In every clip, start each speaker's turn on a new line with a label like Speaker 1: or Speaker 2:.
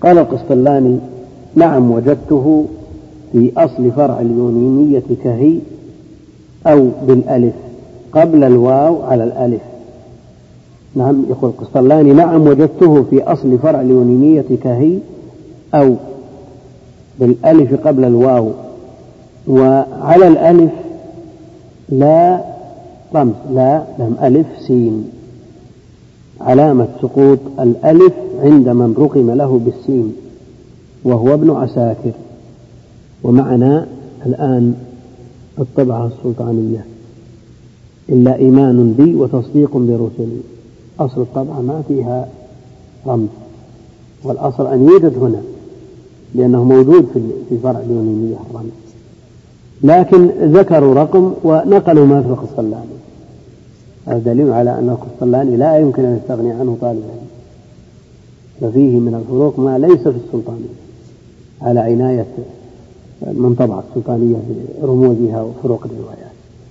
Speaker 1: قال القسطلاني: نعم وجدته في أصل فرع اليونيمية كهي أو بالألف قبل الواو على الألف. نعم، يقول القسطلاني: نعم وجدته في أصل فرع اليونيمية كهي أو بالألف قبل الواو، وعلى الألف لا رمز، لا لم ألف سين، علامة سقوط الألف عند من رقم له بالسين وهو ابن عساكر. ومعنا الآن الطبعة السلطانية: إلا إيمان بي وتصديق برسلي. أصل الطبعة ما فيها رمز، والأصل أن يوجد هنا لأنه موجود في فرع اليونيمية الرمز، لكن ذكروا رقم ونقلوا ما في القسطلاني. هذا دليل على أن القسطلاني لا يمكن أن يستغني عنه طالب العلم، ففيه من الفروق ما ليس في السلطانية، على عناية من طبع السلطانية برموزها وفروق الروايات.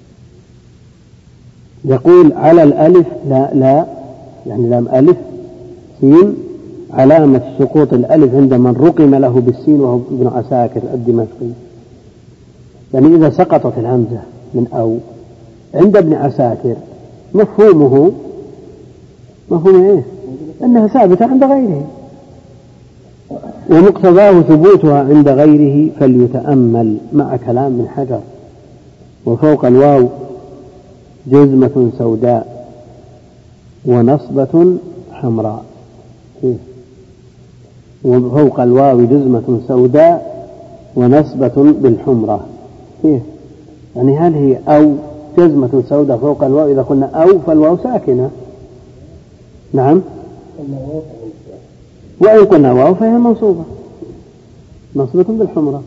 Speaker 1: يقول: على الألف لا يعني لام ألف سين، علامة سقوط الألف عند من رقم له بالسين وهو ابن عساكر الدمشقي. يعني إذا سقطت الهمزة من أو عند ابن عساكر مفهوم إيه؟ أنها ثابتة عند غيره، ومقتضاه ثبوتها عند غيره، فليتأمل مع كلام من حجر. وفوق الواو جزمة سوداء ونصبة حمراء. وفوق الواو جزمة سوداء ونصبة بالحمرة. يعني هل هي أو جزمة سوداء فوق الواو؟ إذا قلنا أو فالواو ساكنة، نعم، وإن قلنا واو فهي منصوبة نصبة بالحمرة.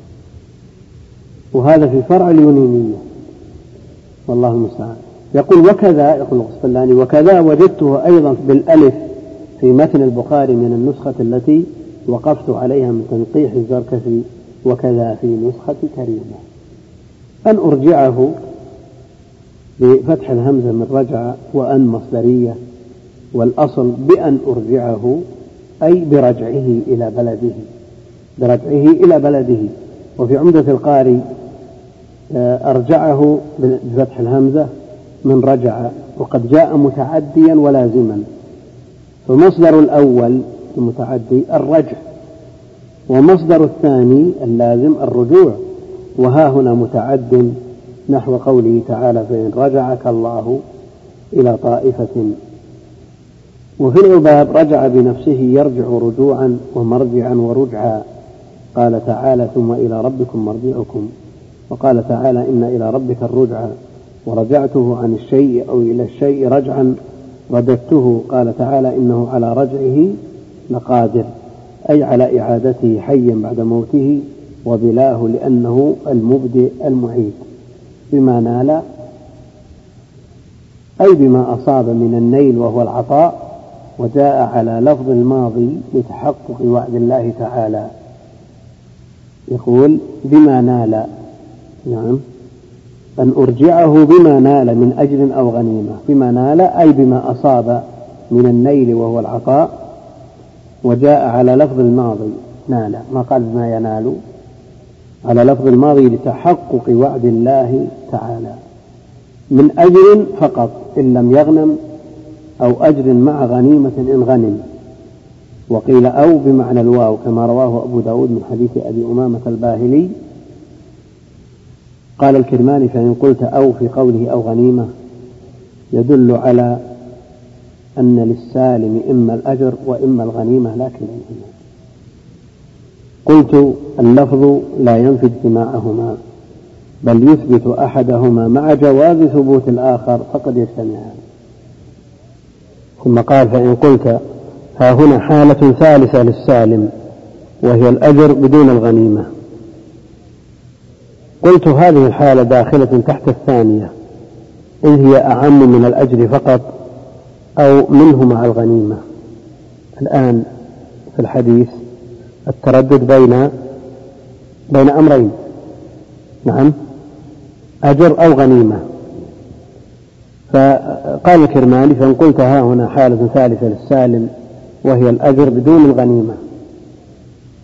Speaker 1: وهذا في فرع اليونيمية والله المستعان. يقول: وكذا، يقول القسطلاني: وكذا وجدته أيضا بالألف في متن البخاري من النسخة التي وقفت عليها من تنقيح الزركشي، وكذا في نسخة كريمة. أن أرجعه بفتح الهمزة من رجع، وأن مصدرية، والأصل بأن أرجعه أي برجعه إلى بلده، برجعه إلى بلده. وفي عمدة القاري أرجعه بفتح الهمزة من رجع، وقد جاء متعديا ولازما، فمصدر الأول المتعدي الرجع، ومصدر الثاني اللازم الرجوع. وها هنا متعد نحو قوله تعالى: فإن رجعك الله إلى طائفة. وفي العباب رجع بنفسه يرجع رجوعا ومرجعا ورجعا. قال تعالى: ثم إلى ربكم مرجعكم. وقال تعالى: إن إلى ربك الرجع. ورجعته عن الشيء أو إلى الشيء رجعا رددته. قال تعالى: إنه على رجعه لقادر، أي على إعادته حيا بعد موته، وبلاه لأنه المبدئ المعيد. بما نال أي بما أصاب من النيل وهو العطاء. وجاء على لفظ الماضي لتحقق وعد الله تعالى. يقول: بما نال، نعم، أن أرجعه بما نال من أجر أو غنيمة. بما نال أي بما أصاب من النيل وهو العطاء. وجاء على لفظ الماضي نال، ما قال بما ينال، على لفظ الماضي لتحقق وعد الله تعالى من أجر فقط إن لم يغنم، أو أجر مع غنيمة إن غنم. وقيل أو بمعنى الواو كما رواه أبو داود من حديث أبي أمامة الباهلي. قال الكرماني: فإن قلت أو في قوله أو غنيمة يدل على أن للسالم إما الأجر وإما الغنيمة، لكن قلت: اللفظ لا ينفي اجتماعهما، بل يثبت أحدهما مع جواز ثبوت الآخر، فقد يجتمعان. ثم قال: فإن قلت ها هنا حالة ثالثة للسالم وهي الأجر بدون الغنيمة. قلت: هذه الحالة داخلة تحت الثانية، إن هي أعم من الأجر فقط أو منه مع الغنيمة. الآن في الحديث التردد بين أمرين، نعم، أجر أو غنيمة. فقال الكرماني: فإن قلت ها هنا حالة ثالثة للسالم وهي الأجر بدون الغنيمة،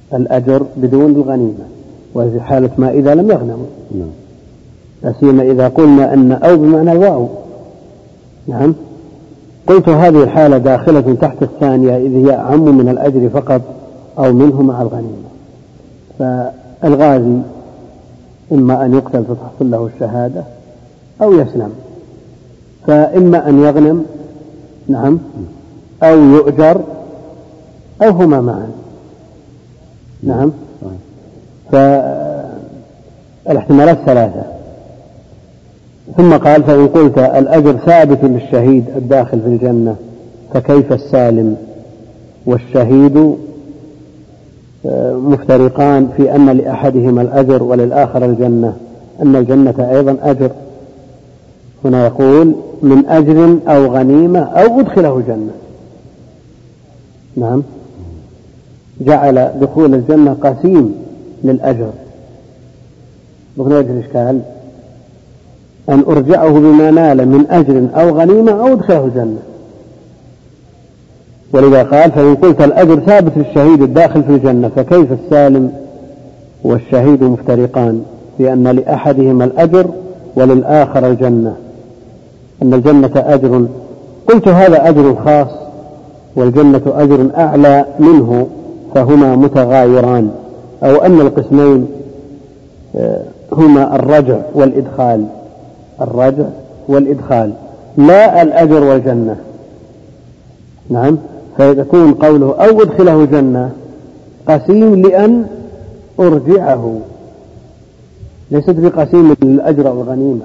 Speaker 1: الأجر بدون الغنيمة، وفي حالة ما إذا لم يغنموا. لا سيما إذا قلنا أن أو بمعنى الواو. نعم. قلت هذه الحالة داخلة تحت الثانية إذ هي أعم من الأجر فقط أو منه مع الغنيمة. فالغازي إما أن يقتل فتحصل له الشهادة أو يسلم، فإما أن يغنم نعم أو يؤجر أو هما معا. نعم. فالاحتمالات ثلاثة. ثم قال فإن قلت الأجر ثابت للشهيد الداخل في الجنة فكيف السالم والشهيد مفترقان في أن لأحدهما الأجر وللآخر الجنة، أن الجنة أيضا أجر. هنا يقول من أجر أو غنيمة أو أدخله الجنة. نعم. جعل دخول الجنة قسيم للأجر. بغن وجه الإشكال أن أرجعه بما نال من أجر أو غنيمة أو أدخله الجنة. ولذا قال فإن قلت الأجر ثابت للشهيد الداخل في الجنة فكيف السالم والشهيد مفترقان في أن لأحدهما الأجر وللآخر الجنة، أن الجنة أجر. قلت هذا أجر خاص والجنة أجر أعلى منه فهما متغايران، أو أن القسمين هما الرجع والإدخال، الرجع والإدخال لا الأجر والجنة. نعم. فيكون قوله أو أدخله جنة قسيم لأن أرجعه، ليست بقسيم للأجر والغنيمة.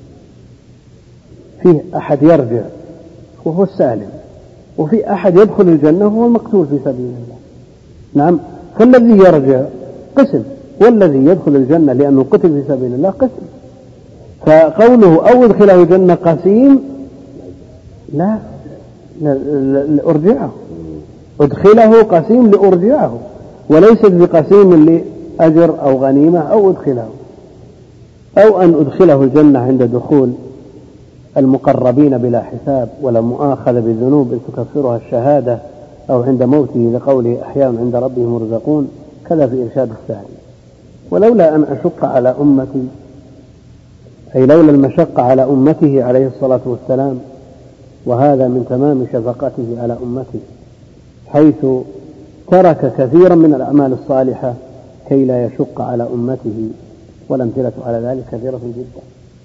Speaker 1: فيه أحد يرجع وهو السالم، وفي أحد يدخل الجنة وهو المقتول في سبيل الله. نعم. فالذي يرجع قسم، والذي يدخل الجنة لأنه قتل في سبيل الله قسم. فقوله أو أدخله جنة قسيم لا لأرجعه، أدخله قسيم لأرجعه، وليست بقسيم لأجر أو غنيمة أو أدخله، أو أن أدخله الجنة عند دخول المقربين بلا حساب ولا مؤاخذة بالذنوب إن تكفرها الشهادة، أو عند موته لقوله أحياء عند ربهم يرزقون، كذا في إرشاد الثاني. ولولا أن أشق على أمتي، أي لولا المشقة على أمته عليه الصلاة والسلام، وهذا من تمام شفقته على أمته حيث ترك كثيرا من الأعمال الصالحة كي لا يشق على أمته، والأمثلة على ذلك كثيرة جدا.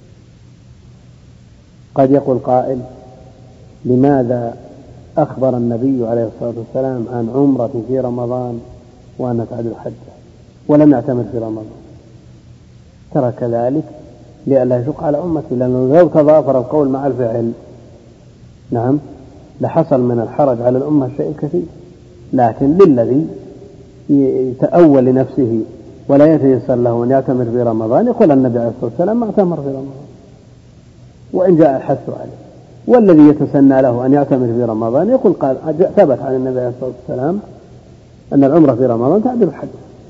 Speaker 1: قد يقول قائل لماذا أخبر النبي عليه الصلاة والسلام عن عمرة في رمضان وأن تعدل حجة ولم يعتمر في رمضان؟ ترك ذلك لئلا يشق على أمته، لأنه لو تضافر القول مع الفعل نعم لحصل من الحرج على الأمة شيء كثير. لكن للذي يتأول لنفسه ولا يتيسر له أن يعتمر في رمضان يقول النبي عليه الصلاة والسلام ما اعتمر في رمضان وإن جاء الحث عليه، والذي يتسنى له أن يعتمر في رمضان يقول قال ثبت عن النبي عليه الصلاة والسلام أن العمرة في رمضان تعدل الحج.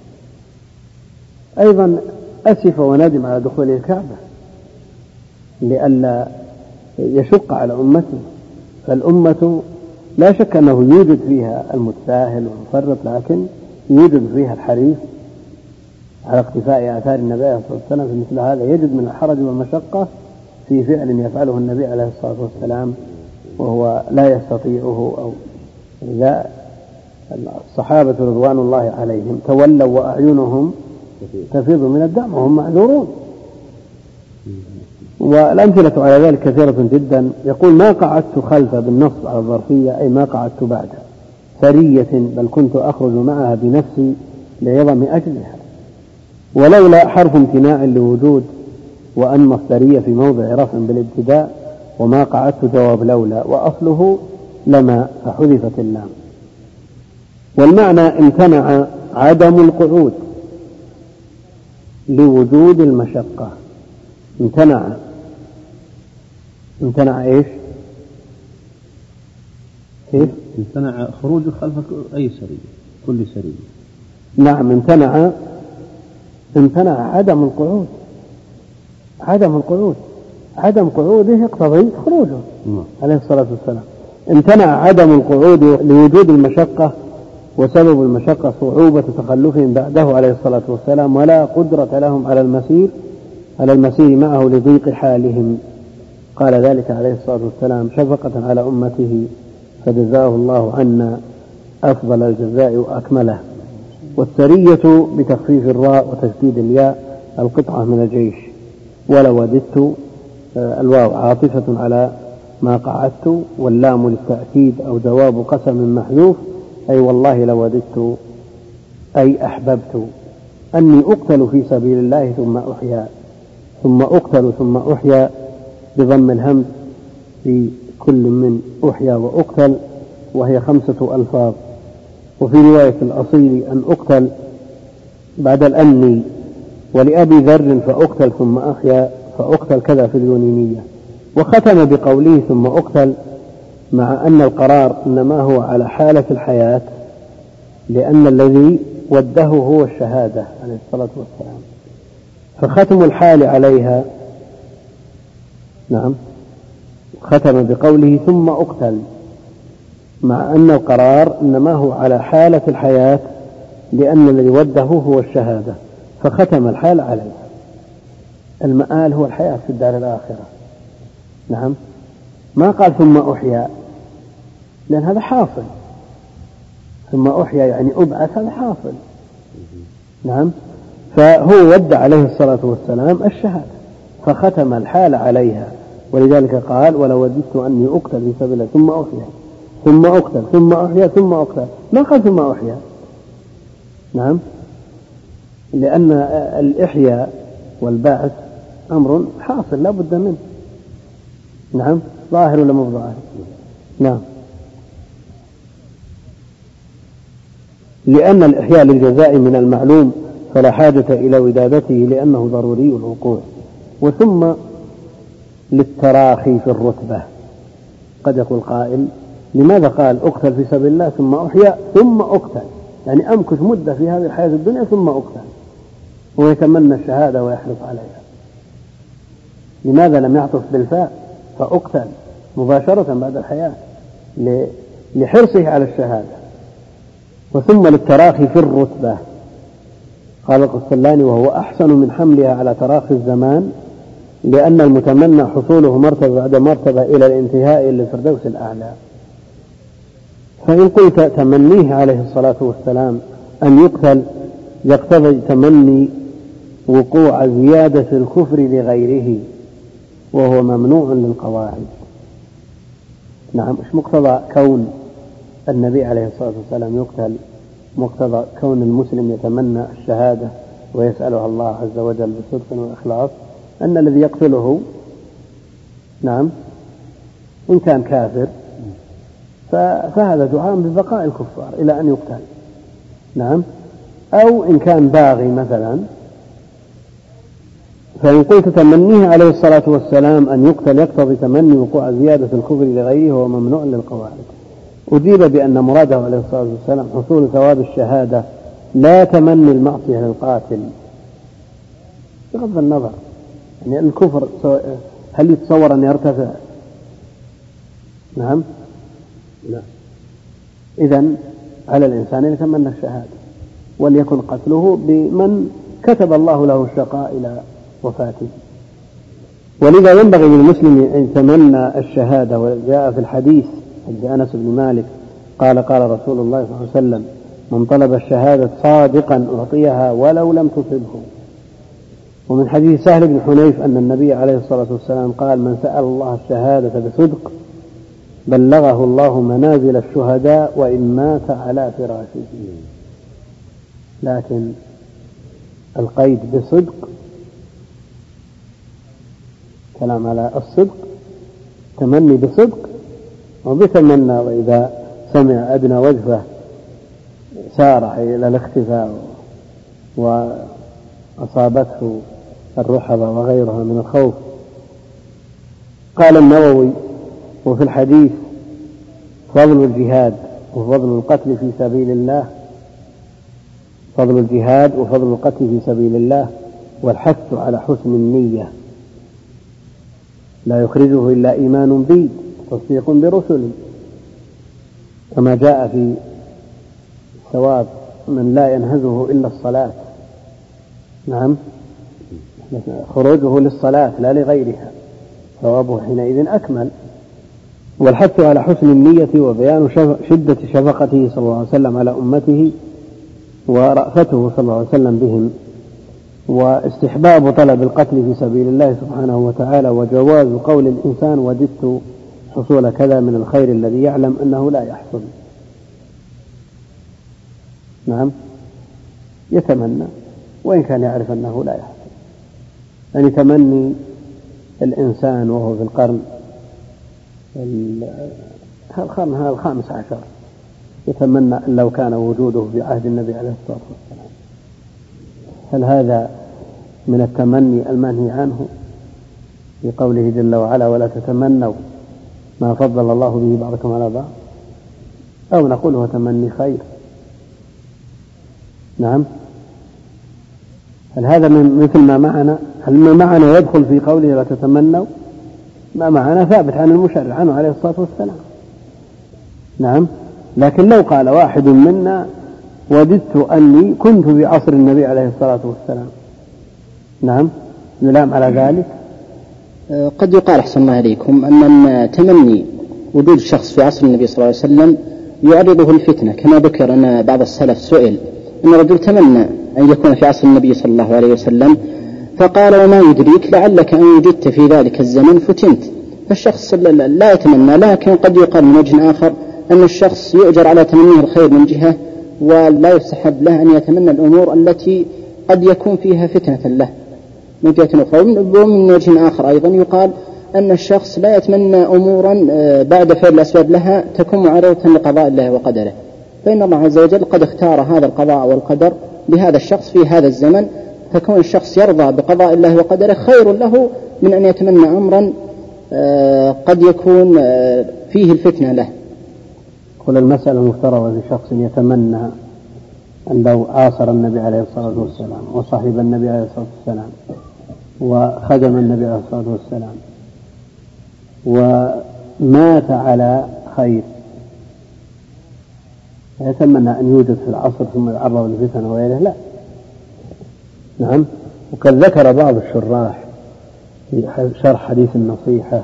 Speaker 1: أيضا أسف وندم على دخول الكعبة لئلا يشق على أمته، فالأمة لا شك أنه يوجد فيها المتساهل والمفرط، لكن يوجد فيها الحريص على اقتفاء آثار النبي عليه الصلاة والسلام. في مثل هذا يجد من الحرج والمشقة في فعل يفعله النبي عليه الصلاة والسلام وهو لا يستطيعه. أو إذا الصحابة رضوان الله عليهم تولوا وأعينهم تفيض من الدم وهم معذورون، والأمثلة على ذلك كثيرة جدا. يقول ما قعدت خلف بالنص على الظرفية، أي ما قعدت بعد سرية بل كنت أخرج معها بنفسي لعظم أجلها، ولولا حرف امتناع لوجود وأن مصدرية في موضع رفع بالابتداء، وما قعدت جواب لولا وأصله لما فحذفت اللام. والمعنى امتنع عدم القعود لوجود المشقة. امتنع إيش؟
Speaker 2: امتنع خروج خلف أي سرية، كل سرية.
Speaker 1: نعم. امتنع عدم القعود. عدم قعوده يقتضي خروجه عليه الصلاة والسلام. امتنع عدم القعود لوجود المشقة وسبب المشقة صعوبة تخلفهم بعده عليه الصلاة والسلام، ولا قدرة لهم على المسير معه لضيق حالهم. قال ذلك عليه الصلاة والسلام شفقة على أمته، فجزاه الله عنا أفضل الجزاء وأكمله. والسرية بتخفيف الراء وتشديد الياء القطعة من الجيش. ولو وددت الواو عاطفة على ما قعدت، واللام للتأكيد أو جواب قسم محذوف، أي والله لو وددت أي أحببت أني أقتل في سبيل الله ثم أحيا، ثم أقتل ثم أحيا بضم الهمز في كل من أحيا وأقتل، وهي 5 ألفاظ. وفي رواية الأصيل أن أقتل بعد الأني، ولأبي ذر فأقتل ثم أحيا فأقتل كذا في اليونينية. وختم بقوله ثم أقتل، مع أن القرار إنما هو على حالة الحياة، لأن الذي وده هو الشهادة عليه الصلاة والسلام، فختم الحال عليها. نعم، ختم بقوله ثم أقتل، مع أن القرار إنما هو على حالة الحياة، لأن الذي وده هو الشهادة، فختم الحال عليها. المآل هو الحياة في الدار الآخرة. نعم، ما قال ثم أحيا، لأن هذا حاصل. ثم أحيا يعني أبعث، هذا حاصل. نعم، فهو ودع عليه الصلاة والسلام الشهادة، فختم الحال عليها. ولذلك قال ولو وددت أني أقتل في سبيل الله ثم أحيا ثم أقتل ثم أحيا ثم أقتل، ما قال ثم أحيا. نعم، لأن الإحياء والبعث أمر حاصل لا بد منه. نعم، ظاهر ولا مو ظاهر؟ نعم، لأن الإحياء للجزاء من المعلوم فلا حاجة إلى ودادته لأنه ضروري الوقوع. وثم للتراخي في الرتبة. قد يقول قائل لماذا قال أقتل في سبيل الله ثم أحيا ثم أقتل، يعني أمكث مدة في هذه الحياة الدنيا ثم أقتل، ويتمنى الشهادة ويحرص عليها. لماذا لم يعطف بالفاء فأقتل مباشرة بعد الحياة؟ لحرصه على الشهادة. وثم للتراخي في الرتبة. قال القسطلاني وهو أحسن من حملها على تراخي الزمان، لأن المتمنى حصوله مرتبة بعد مرتبة إلى الانتهاء إلى الفردوس الأعلى. فإن قلت تمنيه عليه الصلاة والسلام أن يقتل، يقتضي تمني وقوع زيادة الكفر لغيره، وهو ممنوع للقواعد. نعم، مش مقتضى كون النبي عليه الصلاة والسلام يقتل، مقتضى كون المسلم يتمنى الشهادة ويسألها الله عز وجل بصدق وإخلاص، أن الذي يقتله نعم إن كان كافر فهذا دعاء ببقاء الكفار إلى أن يقتل. نعم، أو إن كان باغي مثلا، فإن قلت تمنيه عليه الصلاة والسلام أن يقتل يقتضي تمني وقوع زيادة الكفر لغيره وهو ممنوع للقواعد. أجيب بأن مراده عليه الصلاة والسلام حصول ثواب الشهادة لا تمني المعصية للقاتل، بغض النظر يعني الكفر هل يتصور أن يرتفع؟ نعم، لا. إذن على الإنسان أن يتمنى الشهادة، وليكن قتله بمن كتب الله له الشقاء إلى وفاته. ولذا ينبغي للمسلم أن يتمنى الشهادة. وجاء في الحديث عند أنس بن مالك قال قال رسول الله صلى الله عليه وسلم من طلب الشهادة صادقا أعطيها ولو لم تصبه. ومن حديث سهل بن حنيف أن النبي عليه الصلاة والسلام قال من سأل الله الشهادة بصدق بلغه الله منازل الشهداء وإن مات على فراشه. لكن القيد بصدق، كلام على الصدق، تمني بصدق، وبتمنى وإذا سمع أدنى وجفة سارع إلى الاختفاء وأصابته الرحبة وغيرها من الخوف. قال النووي وفي الحديث فضل الجهاد وفضل القتل في سبيل الله، فضل الجهاد وفضل القتل في سبيل الله والحث على حسن النية، لا يخرجه إلا إيمان بي تصديق برسلي، كما جاء في ثواب من لا ينهزه إلا الصلاة. نعم، خروجه للصلاة لا لغيرها ثوابه حينئذ أكمل. والحث على حسن النية وبيان شدة شفقته صلى الله عليه وسلم على أمته ورأفته صلى الله عليه وسلم بهم، واستحباب طلب القتل في سبيل الله سبحانه وتعالى، وجواز قول الإنسان وددت حصول كذا من الخير الذي يعلم أنه لا يحصل. نعم، يتمنى وإن كان يعرف أنه لا يحصل. يعني تمني الإنسان وهو في القرن الخامس عشر يتمنى أن لو كان وجوده في عهد النبي عليه الصلاة والسلام. هل هذا من التمني المنهي عنه في قوله جل وعلا ولا تتمنوا ما فضل الله به بعضكم على بعض، أو نقول هو تمني خير؟ نعم، هل هذا مثل ما معنا؟ هل ما معنا يدخل في قوله لا تتمنوا؟ ما معنا ثابت عن المشرع عنه عليه الصلاة والسلام. نعم، لكن لو قال واحد منا وددت أني كنت في عصر النبي عليه الصلاة والسلام، نعم، نلام على ذلك.
Speaker 3: قد يقال أحسن الله عليكم أن تمني وجود الشخص في عصر النبي صلى الله عليه وسلم يعرضه الفتنة، كما ذكر أن بعض السلف سئل أن رجل تمنى أن يكون في عصر النبي صلى الله عليه وسلم فقال وما يدريك لعلك أن وجدت في ذلك الزمن فتنت. فالشخص لا يتمنى، لكن قد يقال من وجه آخر أن الشخص يؤجر على تمنيه الخير من جهة، ولا يستحب له أن يتمنى الأمور التي قد يكون فيها فتنة له من جهة أخرى. ومن وجه آخر أيضا يقال أن الشخص لا يتمنى أمورا بعد فعل الأسباب لها تكون معرضة لقضاء الله وقدره، فإن الله عز وجل قد اختار هذا القضاء والقدر لهذا الشخص في هذا الزمن، فكون الشخص يرضى بقضاء الله وقدره خير له من أن يتمنى أمرا قد يكون فيه الفتنة له.
Speaker 1: كل المسألة مفترضة في شخص يتمنى أن لو عاصر النبي عليه الصلاة والسلام وصاحب النبي عليه الصلاة والسلام وخدم النبي عليه الصلاة والسلام ومات على خير، يتمنى أن يوجد في العصر ثم يعرض للفتن وغيره؟ لا. نعم، وقد ذكر بعض الشراح في شرح حديث النصيحة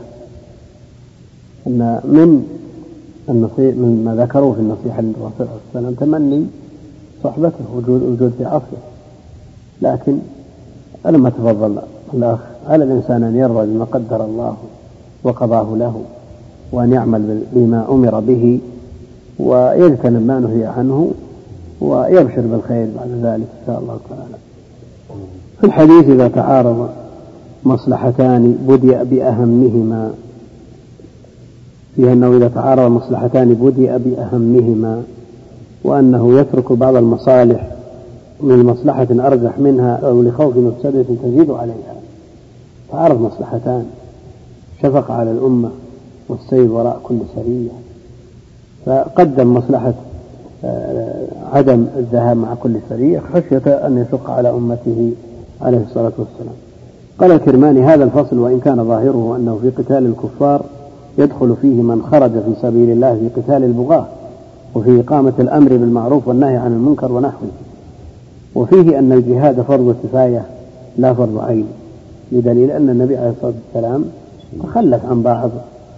Speaker 1: أن من ما ذكروا في النصيحة للرسول صلى الله عليه وسلم تمني صحبته وجود في عصره، لكن لما تفضل الأخ على الإنسان أن يرضى بما قدر الله وقضاه له، وأن يعمل بما أمر به ويجتنب ما نهي عنه ويبشر بالخير بعد ذلك إن شاء الله تعالى. في الحديث إذا تعارض مصلحتان بدأ بأهمهما، فيها أنه إذا تعارض مصلحتان بدأ بأهمهما، وأنه يترك بعض المصالح من مصلحة أرجح منها أو لخوف مفسدة تزيد عليها. تعارض مصلحتان، شفق على الأمة والسير وراء كل سرية، فقدم مصلحة عدم الذهاب مع كل سرية خشية أن يشق على أمته عليه الصلاة والسلام. قال الكرماني هذا الفصل وإن كان ظاهره أنه في قتال الكفار يدخل فيه من خرج في سبيل الله في قتال البغاة، وفي إقامة الأمر بالمعروف والنهي عن المنكر ونحوه، وفيه أن الجهاد فرض كفاية لا فرض عين، بدليل أن النبي عليه الصلاة والسلام تخلف عن بعض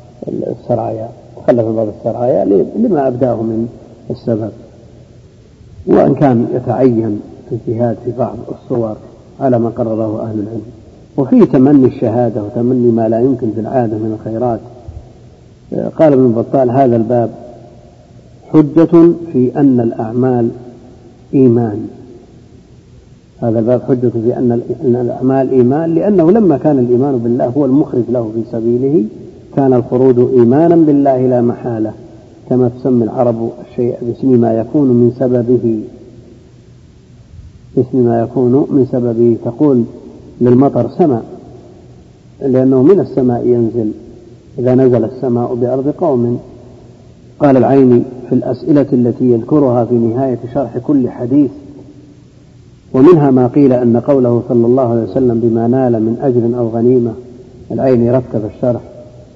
Speaker 1: السرايا لما أبداه من السبب، وأن كان يتعين الجهاد في بعض الصور على ما قرره أهل العلم. وفيه تمني الشهادة وتمني ما لا يمكن في العادة من الخيرات. قال ابن بطال هذا الباب حجة في أن الأعمال إيمان، هذا الباب حجة في أن الأعمال إيمان، لأنه لما كان الإيمان بالله هو المخرج له في سبيله كان الخروج إيمانا بالله لا محالة، كما تسمي العرب الشيء باسم ما يكون من سببه، تقول للمطر سماء لأنه من السماء ينزل إذا نزل السماء بأرض قوم. قال العيني في الأسئلة التي يذكرها في نهاية شرح كل حديث، ومنها ما قيل أن قوله صلى الله عليه وسلم بما نال من أجر أو غنيمة. العيني رتب الشرح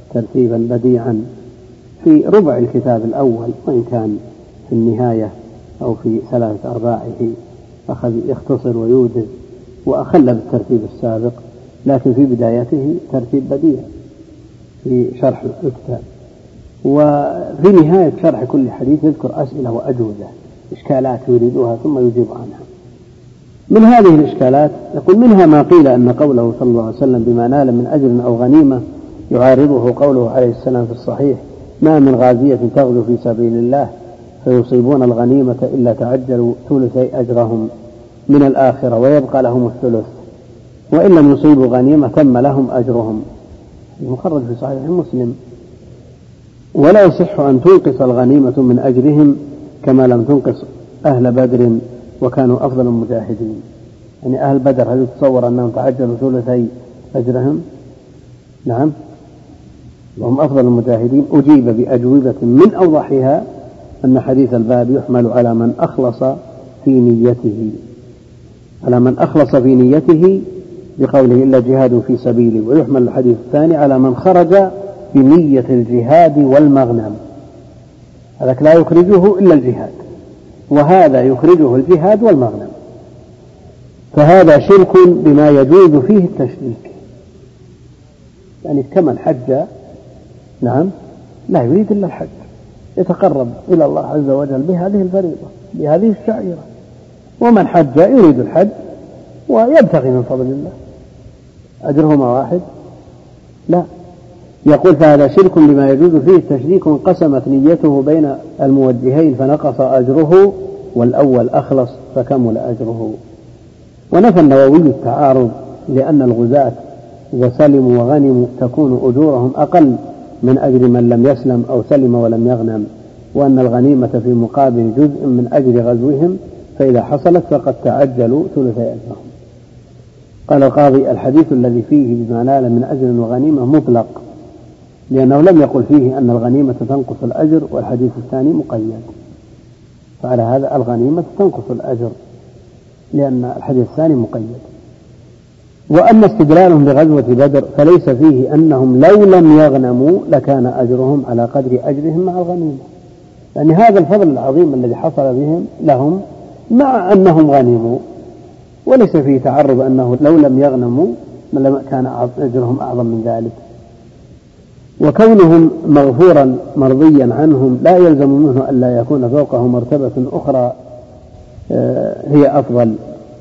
Speaker 1: ترتيبا بديعا في ربع الكتاب الأول، وإن كان في النهاية أو في 3/4 أخذ يختصر ويوجز وأخل بالترتيب السابق، لكن في بدايته ترتيب بديع في شرح الكتاب. وفي نهاية شرح كل حديث يذكر أسئلة وأجوبة إشكالات يريدوها ثم يجيب عنها. من هذه الإشكالات يقول: منها ما قيل أن قوله صلى الله عليه وسلم بما نال من أجر أو غنيمة يعارضه قوله عليه السلام في الصحيح: ما من غازية تغزو في سبيل الله فيصيبون الغنيمة إلا تعجلوا ثلثي أجرهم من الآخرة ويبقى لهم الثلث، وإن لم يصيبوا غنيمة تم لهم أجرهم. المخرج في صحيح مسلم. ولا يصح أن تنقص الغنيمة من أجرهم كما لم تنقص أهل بدر وكانوا أفضل المجاهدين. يعني أهل بدر هل يتصور أنهم تعجلوا ثلثي أجرهم؟ نعم، وهم أفضل المجاهدين. أجيب بأجوبة من أوضحها أن حديث الباب يحمل على من أخلص في نيته بقوله إلا جهاد في سبيله، ويحمل الحديث الثاني على من خرج بنية الجهاد والمغنم، هذاك لا يخرجه إلا الجهاد، وهذا يخرجه الجهاد والمغنم، فهذا شرك بما يجوز فيه التشريك. يعني كمن حج نعم لا يريد إلا الحج، يتقرب إلى الله عز وجل بهذه الفريضة بهذه الشعيرة، ومن حج يريد الحج ويبتغي من فضل الله، أجرهما واحد؟ لا. يقول: فهذا شرك بما يجوز فيه التشريك، انقسمت نيته بين الموجهين فنقص أجره، والأول أخلص فكمل أجره. ونفى النووي التعارض، لأن الغزاة إذا سلموا وغنموا تكون أجورهم أقل من أجر من لم يسلم أو سلم ولم يغنم، وأن الغنيمة في مقابل جزء من أجر غزوهم، فإذا حصلت فقد تعجلوا ثلثي أجرهم. قال القاضي: الحديث الذي فيه بما نال من أجر وغنيمة مطلق، لأنه لم يقل فيه أن الغنيمة تنقص الأجر، والحديث الثاني مقيد، فعلى هذا الغنيمة تنقص الأجر لأن الحديث الثاني مقيد. وأما استدلالهم بغزوة بدر فليس فيه أنهم لو لم يغنموا لكان أجرهم على قدر أجرهم مع الغنيمة، يعني هذا الفضل العظيم الذي حصل لهم مع أنهم غنموا، وليس فيه تعرض أنه لو لم يغنموا كان أجرهم أعظم من ذلك. وكونهم مغفورا مرضيا عنهم لا يلزم منه أن لا يكون فوقه مرتبة أخرى هي أفضل.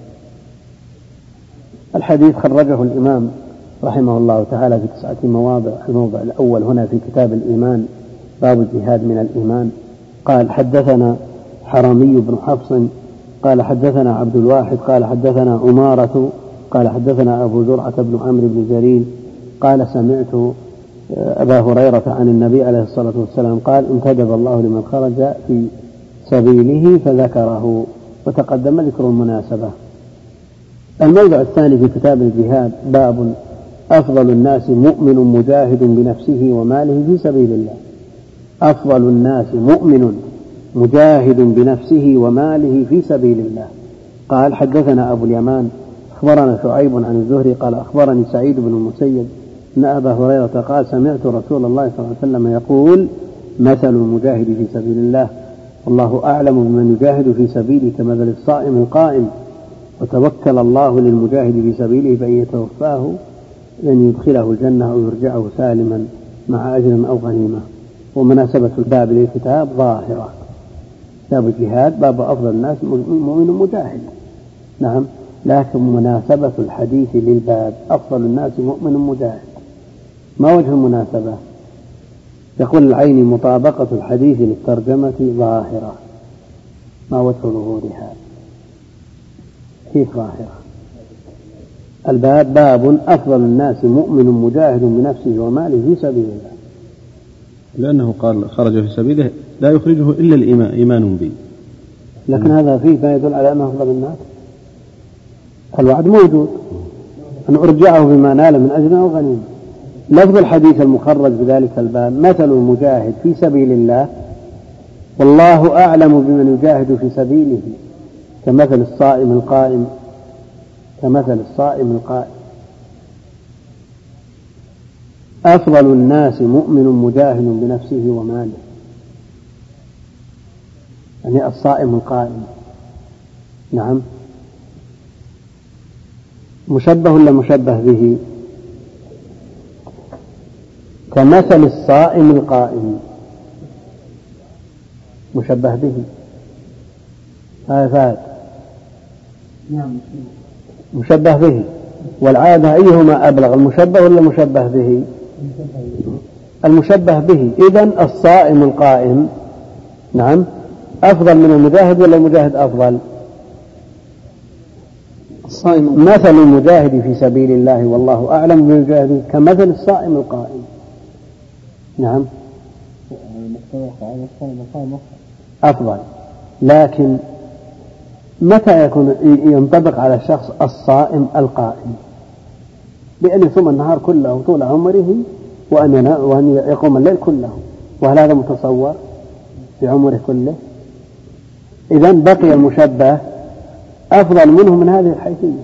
Speaker 1: الحديث خرجه الإمام رحمه الله تعالى في 9 مواضع. الموضع الأول هنا في كتاب الإيمان، باب الجهاد من الإيمان. قال: حدثنا حرمي بن حفص قال حدثنا عبد الواحد قال حدثنا عمارة قال حدثنا أبو زرعة بن عمرو بن جرير قال: سمعت أبا هريرة عن النبي عليه الصلاة والسلام قال: انتدب الله لمن خرج في سبيله، فذكره، وتقدم ذكر المناسبة. الموضع الثاني في كتاب الجهاد، باب أفضل الناس مؤمن مجاهد بنفسه وماله في سبيل الله. أفضل الناس مؤمن مجاهد بنفسه وماله في سبيل الله. قال: حدثنا أبو اليمان أخبرنا شعيب عن الزهري قال: أخبرني سعيد بن المسيب أن أبا هريرة قال: سمعت رسول الله صلى الله عليه وسلم يقول: مثل المجاهد في سبيل الله والله أعلم بمن يجاهد في سبيله كمثل الصائم القائم، وتوكل الله للمجاهد في سبيله فإن يتوفاه أن يدخله الجنة أو يرجعه سالما مع أجر أو غنيمة. ومناسبة الباب للكتاب ظاهرة، كتاب الجهاد باب أفضل الناس مؤمن مجاهد، نعم، لكن مناسبة الحديث للباب أفضل الناس مؤمن مجاهد، ما وجه المناسبة؟ يقول العيني: مطابقة الحديث للترجمة ظاهرة. ما وجه ظهورها؟ كيف ظاهرة؟ الباب باب أفضل الناس مؤمن مجاهد بنفسه وماله في سبيل الله،
Speaker 2: لأنه قال خرج في سبيله لا يخرجه إلا الإيمان، إيمان به.
Speaker 1: لكن هذا فيه ما يدل على أنه أفضل الناس. الوعد موجود أن أرجعه بما نال من أجر أو غنيمة. لفظ الحديث المخرج بذلك الباب: مثل المجاهد في سبيل الله والله أعلم بمن يجاهد في سبيله كمثل الصائم القائم، كمثل الصائم القائم. أفضل الناس مؤمن مجاهد بنفسه وماله. يعني الصائم القائم. نعم. مشبه ولا مشبه به؟ كمثل الصائم القائم مشبه به. فات مشبه به. والعادة أيهما أبلغ، المشبه ولا المشبه به؟ المشبه به. إذن الصائم القائم نعم أفضل من المجاهد ولا المجاهد أفضل؟ الصائم. مثل المجاهد في سبيل الله والله أعلم بالمجاهد كمثل الصائم القائم. نعم أفضل. لكن متى يكون ينطبق على الشخص الصائم القائم؟ بأن يصوم النهار كله طول عمره وأن يقوم الليل كله، وهل هذا متصور في عمره كله؟ إذن بقي المشبه أفضل منه من هذه الحيثية.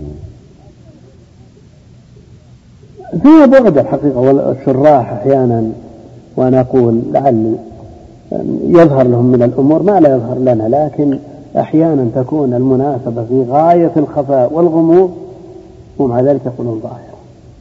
Speaker 1: فيها بعد الحقيقة، والشراح أحيانا وأنا أقول لعلي يظهر لهم من الأمور ما لا يظهر لنا، لكن أحيانا تكون المناسبة في غاية الخفاء والغموض ومع ذلك يقولون ظاهرة.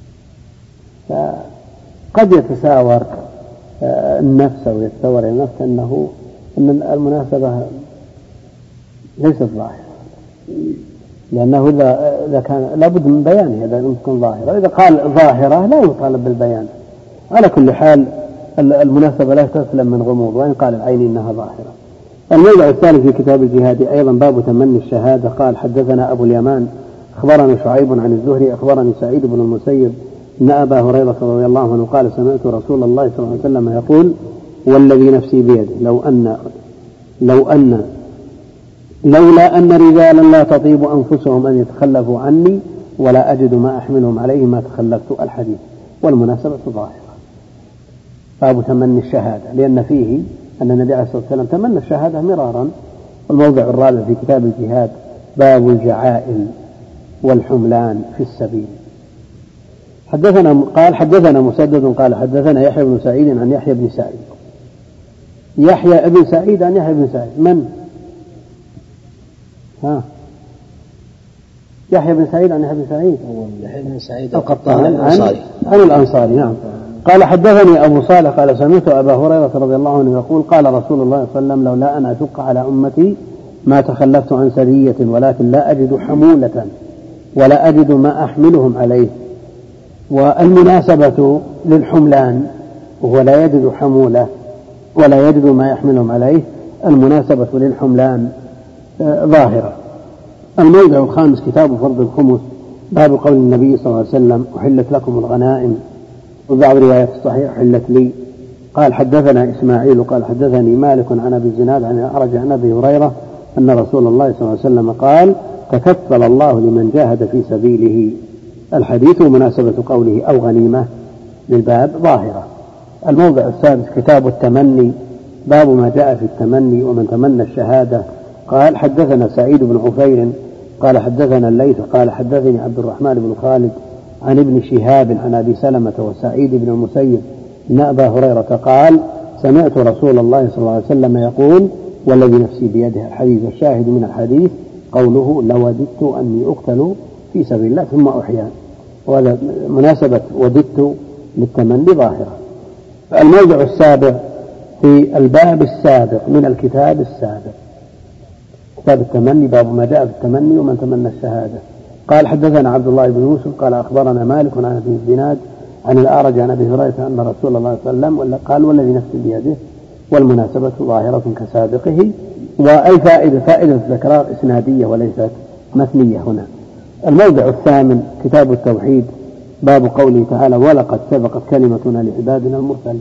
Speaker 1: فقد يتساور النفس أو يتساور النفس أن المناسبة ليست ظاهرة، لأنه إذا كان لابد من بيانه إذا لم تكن ظاهرة. إذا قال ظاهرة لا يطالب بالبيان. على كل حال المناسبة لا تسلم من غموض، وإن قال العيني إنها ظاهرة. الموضع الثالث في كتاب الجهاد أيضا باب تمني الشهادة. قال حدثنا أبو اليمان أخبرني شعيب عن الزهري أخبرني سعيد بن المسيب أن أبا هريرة رضي الله عنه قال سمعت رسول الله صلى الله عليه وسلم يقول والذي نفسي بيده لولا أن رجالا لا تطيب أنفسهم أن يتخلفوا عني ولا أجد ما أحملهم عليه ما تخلفت. الحديث. والمناسبة ظاهرة. باب تمني الشهادة، لأن فيه أن النبي عليه الصلاة والسلام تمنى الشهادة مرارا. والموضع الرابع في كتاب الجهاد باب الجعائل والحملان في السبيل. حدثنا مسدد قال حدثنا يحيى بن سعيد عن يحيى بن سعيد. يحيى بن سعيد عن يحيى بن سعيد من؟ يحيى بن سعيد عن يحيى بن سعيد
Speaker 3: يحيى بن سعيد
Speaker 1: القطان عن الأنصاري. نعم. قال حدثني أبو صالح قال سمعت أبا هريرة رضي الله عنه يقول قال رسول الله صلى الله عليه وسلم لولا أن أشق على أمتي ما تخلفت عن سرية ولكن لا أجد حمولة ولا أجد ما أحملهم عليه. والمناسبة للحملان وهو لا يجد حمولة ولا يجد ما يحملهم عليه، المناسبة للحملان ظاهرة. الموضع الخامس كتاب فرض الخمس باب قول النبي صلى الله عليه وسلم أحلت لكم الغنائم، وبعض روايات الصحيح أحلت لي. قال حدثنا إسماعيل قال حدثني مالك عن أبي الزناد عن الأعرج عن أبي هريرة أن رسول الله صلى الله عليه وسلم قال تكفل الله لمن جاهد في سبيله. الحديث مناسبة قوله أو غنيمة للباب ظاهرة. الموضع السادس كتاب التمني باب ما جاء في التمني ومن تمنى الشهادة. قال حدثنا سعيد بن عفير قال حدثنا الليث قال حدثني عبد الرحمن بن خالد عن ابن شهاب عن أبي سلمة وسعيد بن المسيب أن أبا هريرة قال سمعت رسول الله صلى الله عليه وسلم يقول والذي نفسي بيده. الحديث الشاهد من الحديث قوله لوددت أني أقتل في سبيل الله ثم أحيا، وهذا مناسبة وددت للتمني ظاهرة. الموضع السابع في الباب السابق من الكتاب السابق كتاب التمني باب ما جاء في التمني ومن تمنى الشهادة. قال حدثنا عبد الله بن يوسف قال أخبرنا مالك عن أبي الزناد عن الأعرج عن أبي هريرة أن رسول الله صلى الله عليه وسلم قال والذي نفسي بيده. والمناسبة ظاهرة كسابقه. والفائدة فائدة التكرار إسنادية وليست مثنية هنا. الموضع الثامن كتاب التوحيد باب قوله تعالى ولقد سبقت كلمتنا لعبادنا المرسلين.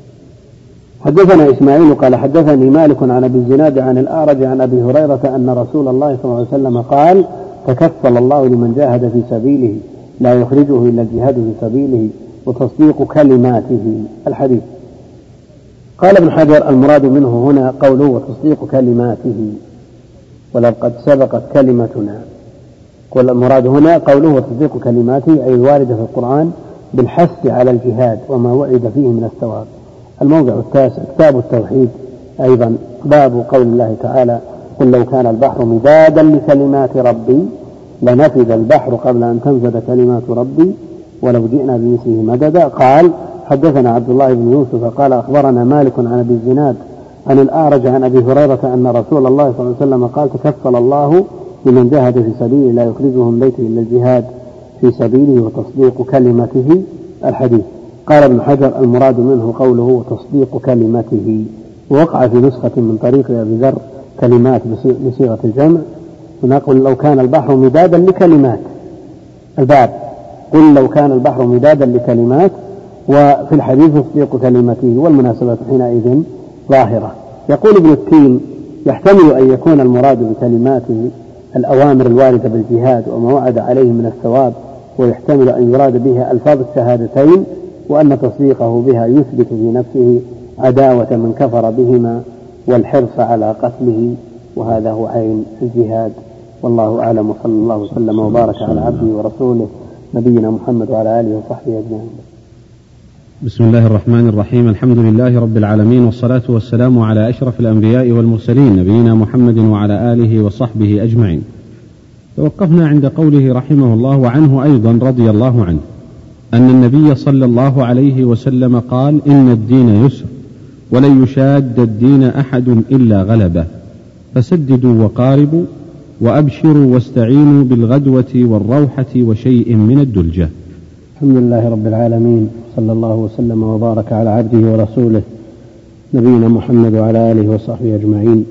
Speaker 1: حدثنا إسماعيل قال حدثني مالك عن أبي الزناد عن الأعرج عن أبي هريرة أن رسول الله صلى الله عليه وسلم قال تكفل الله لمن جاهد في سبيله لا يخرجه إلا الجهاد في سبيله وتصديق كلماته. الحديث. قال ابن حجر المراد منه هنا قوله وتصديق كلماته ولقد سبقت كلمتنا. كل المراد هنا قوله وتصديق كلماته أي الواردة في القرآن بالحث على الجهاد وما وعد فيه من الثواب. الموضع التاسع كتاب التوحيد أيضا باب قول الله تعالى قل لو كان البحر مدادا لكلمات ربي لنفذ البحر قبل أن تنفذ كلمات ربي ولو جئنا بمثله مددا. قال حدثنا عبد الله بن يوسف قال أخبرنا مالك عن أبي الزناد عن الأعرج عن أبي هريرة أن رسول الله صلى الله عليه وسلم قال تكفل الله لمن جاهد في سبيله لا يخرجه من بيته إلا الجهاد في سبيله وتصديق كلمته. الحديث. قال ابن حجر المراد منه قوله وتصديق كلمته، ووقع في نسخة من طريق أبي ذر كلمات بصيغة الجمع، ونقول لو كان البحر مدادا لكلمات الباب، قل لو كان البحر مدادا لكلمات، وفي الحديث تصديق كلمته، والمناسبة حينئذ ظاهرة. يقول ابن التين يحتمل أن يكون المراد بكلماته الأوامر الواردة بالجهاد وما وعد عليه من الثواب، ويحتمل أن يراد بها ألفاظ الشهادتين، وأن تصديقه بها يثبت في نفسه عداوة من كفر بهما والحرص على قتله، وهذا هو عين الجهاد. والله أعلم، وصلى الله وسلم وبارك على عبده ورسوله نبينا محمد وعلى آله وصحبه أجمعين.
Speaker 2: بسم الله الرحمن الرحيم. الحمد لله رب العالمين، والصلاة والسلام على أشرف الأنبياء والمرسلين نبينا محمد وعلى آله وصحبه أجمعين. توقفنا عند قوله رحمه الله وعنه أيضا رضي الله عنه أن النبي صلى الله عليه وسلم قال إن الدين يسر ولن يشاد الدين أحد إلا غلبه، فسددوا وقاربوا وأبشروا واستعينوا بالغدوة والروحة وشيء من الدلجة.
Speaker 1: الحمد لله رب العالمين، صلى الله وسلم وبارك على عبده ورسوله نبينا محمد وعلى آله وصحبه أجمعين.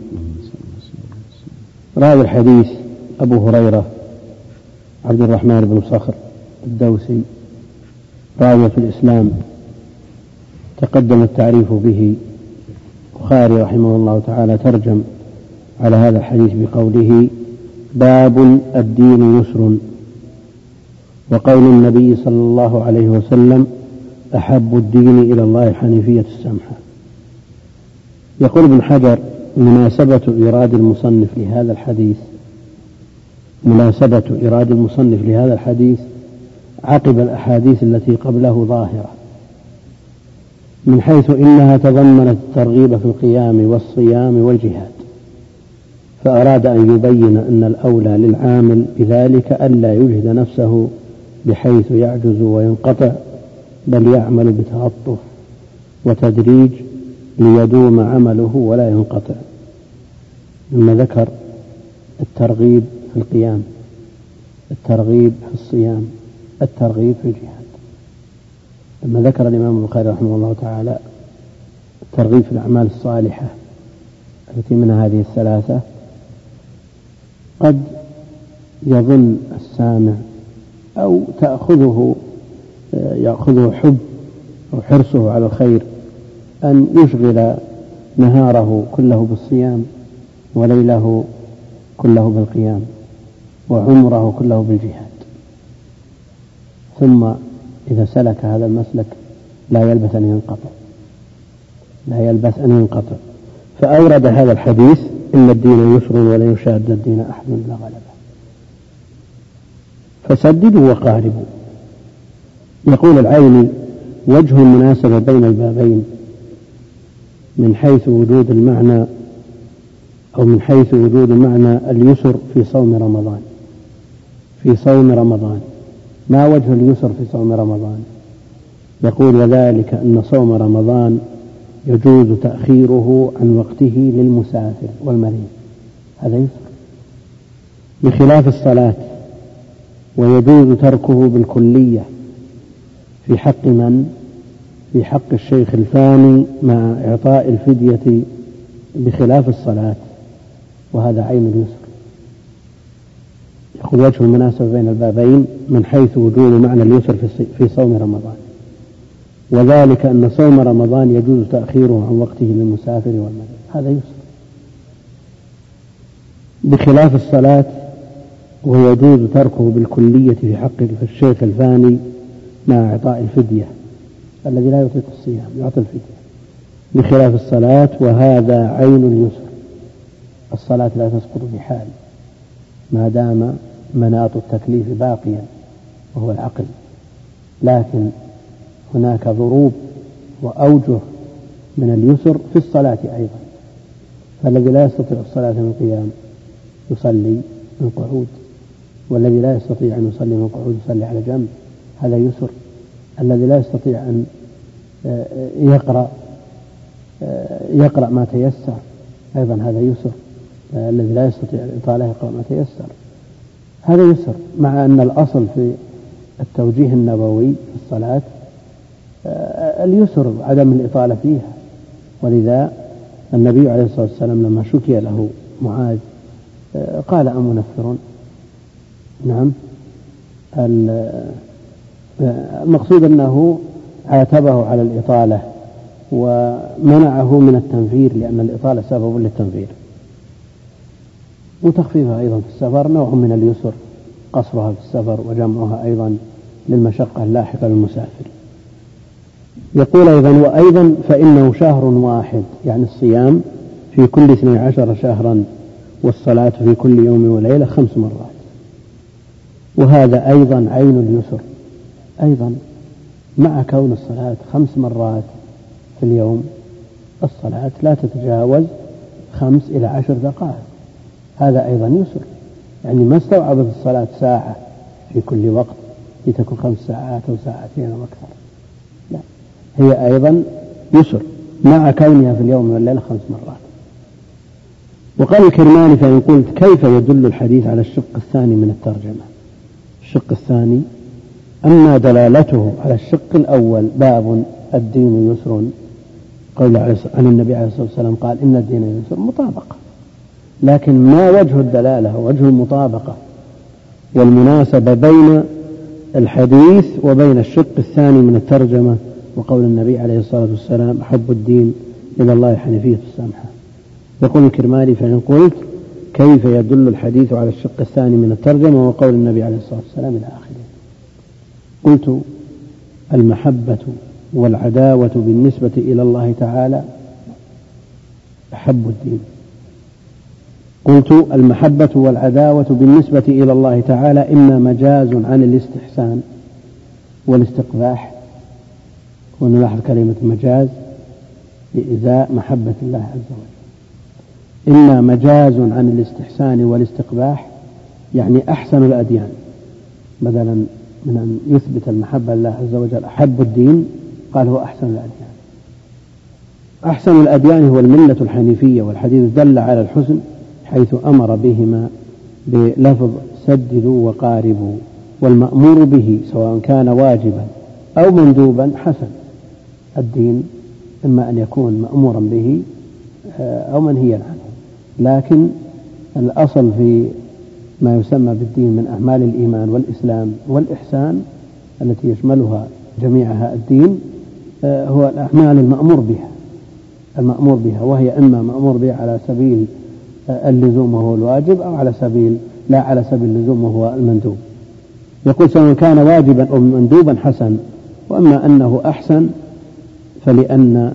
Speaker 1: راوي الحديث أبو هريرة عبد الرحمن بن صخر الدوسي، راوي في الإسلام، تقدم التعريف به. البخاري رحمه الله تعالى ترجم على هذا الحديث بقوله باب الدين يسر، وقول النبي صلى الله عليه وسلم أحب الدين إلى الله حنيفية السمحة. يقول ابن حجر مناسبة إيراد المصنف لهذا الحديث عقب الأحاديث التي قبله ظاهرة، من حيث إنها تضمنت الترغيب في القيام والصيام والجهاد، فأراد أن يبين أن الأولى للعامل بذلك ألا يجهد نفسه بحيث يعجز وينقطع، بل يعمل بتعطف وتدريج ليدوم عمله ولا ينقطع. لما ذكر الترغيب في القيام، الترغيب في الصيام، الترغيب في الجهاد، لما ذكر الإمام البخاري رحمه الله تعالى الترغيب في الأعمال الصالحة التي منها هذه الثلاثة، قد يظن السامع أو يأخذه حب أو حرصه على الخير أن يشغل نهاره كله بالصيام وليله كله بالقيام وعمره كله بالجهاد، ثم إذا سلك هذا المسلك لا يلبث أن ينقطع، فأورد هذا الحديث إن الدين يسر ولا يشاد الدين أحد إلا غلبه، فسددوا وقاربوا. يقول العيني وجه المناسبة بين البابين من حيث وجود المعنى اليسر في صوم رمضان. ما وجه اليسر في صوم رمضان؟ يقول وذلك أن صوم رمضان يجوز تأخيره عن وقته للمسافر والمريض، هذا يسر، بخلاف الصلاة، ويجوز تركه بالكلية في حق من؟ في حق الشيخ الفاني مع إعطاء الفدية بخلاف الصلاة، وهذا عين اليسر. يقول وجه المناسبة بين البابين من حيث وجود معنى اليسر في صوم رمضان، وذلك أن صوم رمضان يجوز تأخيره عن وقته للمسافر والمريض، هذا يسر، بخلاف الصلاة، ويجوز تركه بالكلية في حق الشيخ الفاني مع إعطاء الفدية، الذي لا يطيق الصيام يعطي الفدية، بخلاف الصلاة، وهذا عين اليسر. الصلاة لا تسقط بحال ما دام مناط التكليف باقيا وهو العقل، لكن هناك ضروب وأوجه من اليسر في الصلاة أيضا، فالذي لا يستطيع الصلاة من القيام يصلي من قعود، والذي لا يستطيع أن يصلي من قعود يصلي على جنب، هذا يسر. الذي لا يستطيع أن يقرأ ما تيسر أيضا هذا يسر. الذي لا يستطيع الإطالة يقرأ ما تيسر، هذا يسر. مع أن الأصل في التوجيه النبوي في الصلاة اليسر عدم الإطالة فيها. ولذا النبي عليه الصلاة والسلام لما شكي له معاذ قال أمنفر؟ نعم. المقصود أنه عاتبه على الإطالة ومنعه من التنفير، لأن الإطالة سبب للتنفير. وتخفيفها أيضا في السفر نوع من اليسر، قصرها في السفر وجمعها أيضا للمشقة اللاحقة للمسافر. يقول أيضا وأيضا فإنه شهر واحد، يعني الصيام في كل 12 شهرا، والصلاة في كل يوم وليلة 5 مرات. وهذا أيضا عين اليسر أيضا، مع كون الصلاة 5 مرات في اليوم، الصلاة لا تتجاوز 5 إلى 10 دقائق، هذا أيضا يسر. يعني ما استوعبت الصلاة ساعة في كل وقت لتكون 5 ساعات أو 2 ساعات أو أكثر، لا، هي أيضا يسر مع كونها في اليوم والليلة 5 مرات. وقال الكرماني فإن قلت كيف يدل الحديث على الشق الثاني من الترجمة؟ الشق الثاني أما دلالته على الشق الأول باب الدين يسر، قول عن النبي عليه الصلاة والسلام قال إن الدين يسر، مطابقة. لكن ما وجه الدلالة ووجه المطابقة والمناسبة بين الحديث وبين الشق الثاني من الترجمة وقول النبي عليه الصلاة والسلام أحب الدين إلى الله حنيفية السمحة؟ يقول الكرماني فإن قلت كيف يدل الحديث على الشق الثاني من الترجمة وقول النبي عليه الصلاة والسلام إلى آخره؟ قلت المحبة والعداوة بالنسبة إلى الله تعالى أحب الدين. قلت المحبة والعداوة بالنسبة إلى الله تعالى إما مجاز عن الاستحسان والاستقباح، ونلاحظ كلمة مجاز لإزاء محبة الله عز وجل، إما مجاز عن الاستحسان والاستقباح، يعني أحسن الأديان، بدلا من أن يثبت المحبة لله عز وجل أحب الدين قال هو أحسن الأديان. أحسن الأديان هو الملة الحنيفية، والحديث دل على الحسن حيث أمر بهما بلفظ سددوا وقاربوا، والمأمور به سواء كان واجبا أو مندوبا حسن. الدين إما أن يكون مأمورا به أو منهيا عنه، لكن الأصل في ما يسمى بالدين من أعمال الإيمان والإسلام والإحسان التي يشملها جميعها الدين هو الأعمال المأمور بها، وهي إما مأمور بها على سبيل اللزوم وهو الواجب، أو على سبيل لا على سبيل اللزوم وهو المندوب. يقول سواء كان واجبا أو مندوبا حسن، وأما أنه أحسن فلأن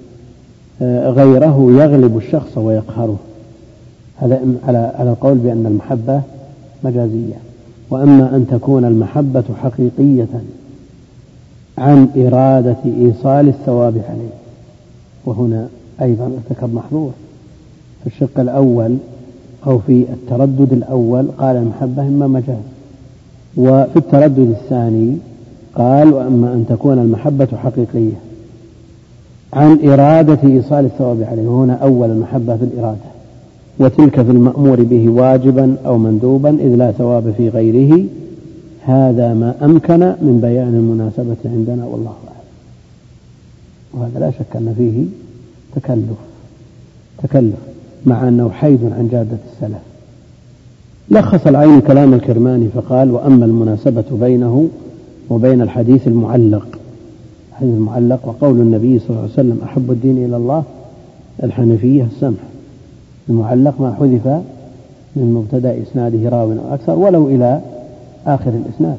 Speaker 1: غيره يغلب الشخص ويقهره، هذا على القول بأن المحبة مجازية. وأما أن تكون المحبة حقيقية عن إرادة إيصال الثواب عليه، وهنا أيضا ارتكب محظور. في الشق الأول أو في التردد الأول قال المحبة إما مجاز، وفي التردد الثاني قال وأما أن تكون المحبة حقيقية عن إرادة إيصال الثواب عليه، وهنا أول المحبة في الإرادة، وتلك في المأمور به واجبا أو مندوبا إذ لا ثواب في غيره. هذا ما أمكن من بيان المناسبة عندنا والله أعلم. وهذا لا شك أن فيه تكلف مع أنه حيد عن جادة السلف. لخص العين كلام الكرماني فقال وأما المناسبة بينه وبين الحديث المعلق وقول النبي صلى الله عليه وسلم أحب الدين إلى الله الحنفية السمح، المعلق ما حذف من مبتدأ إسناده راو أو أكثر ولو إلى آخر الإسناد.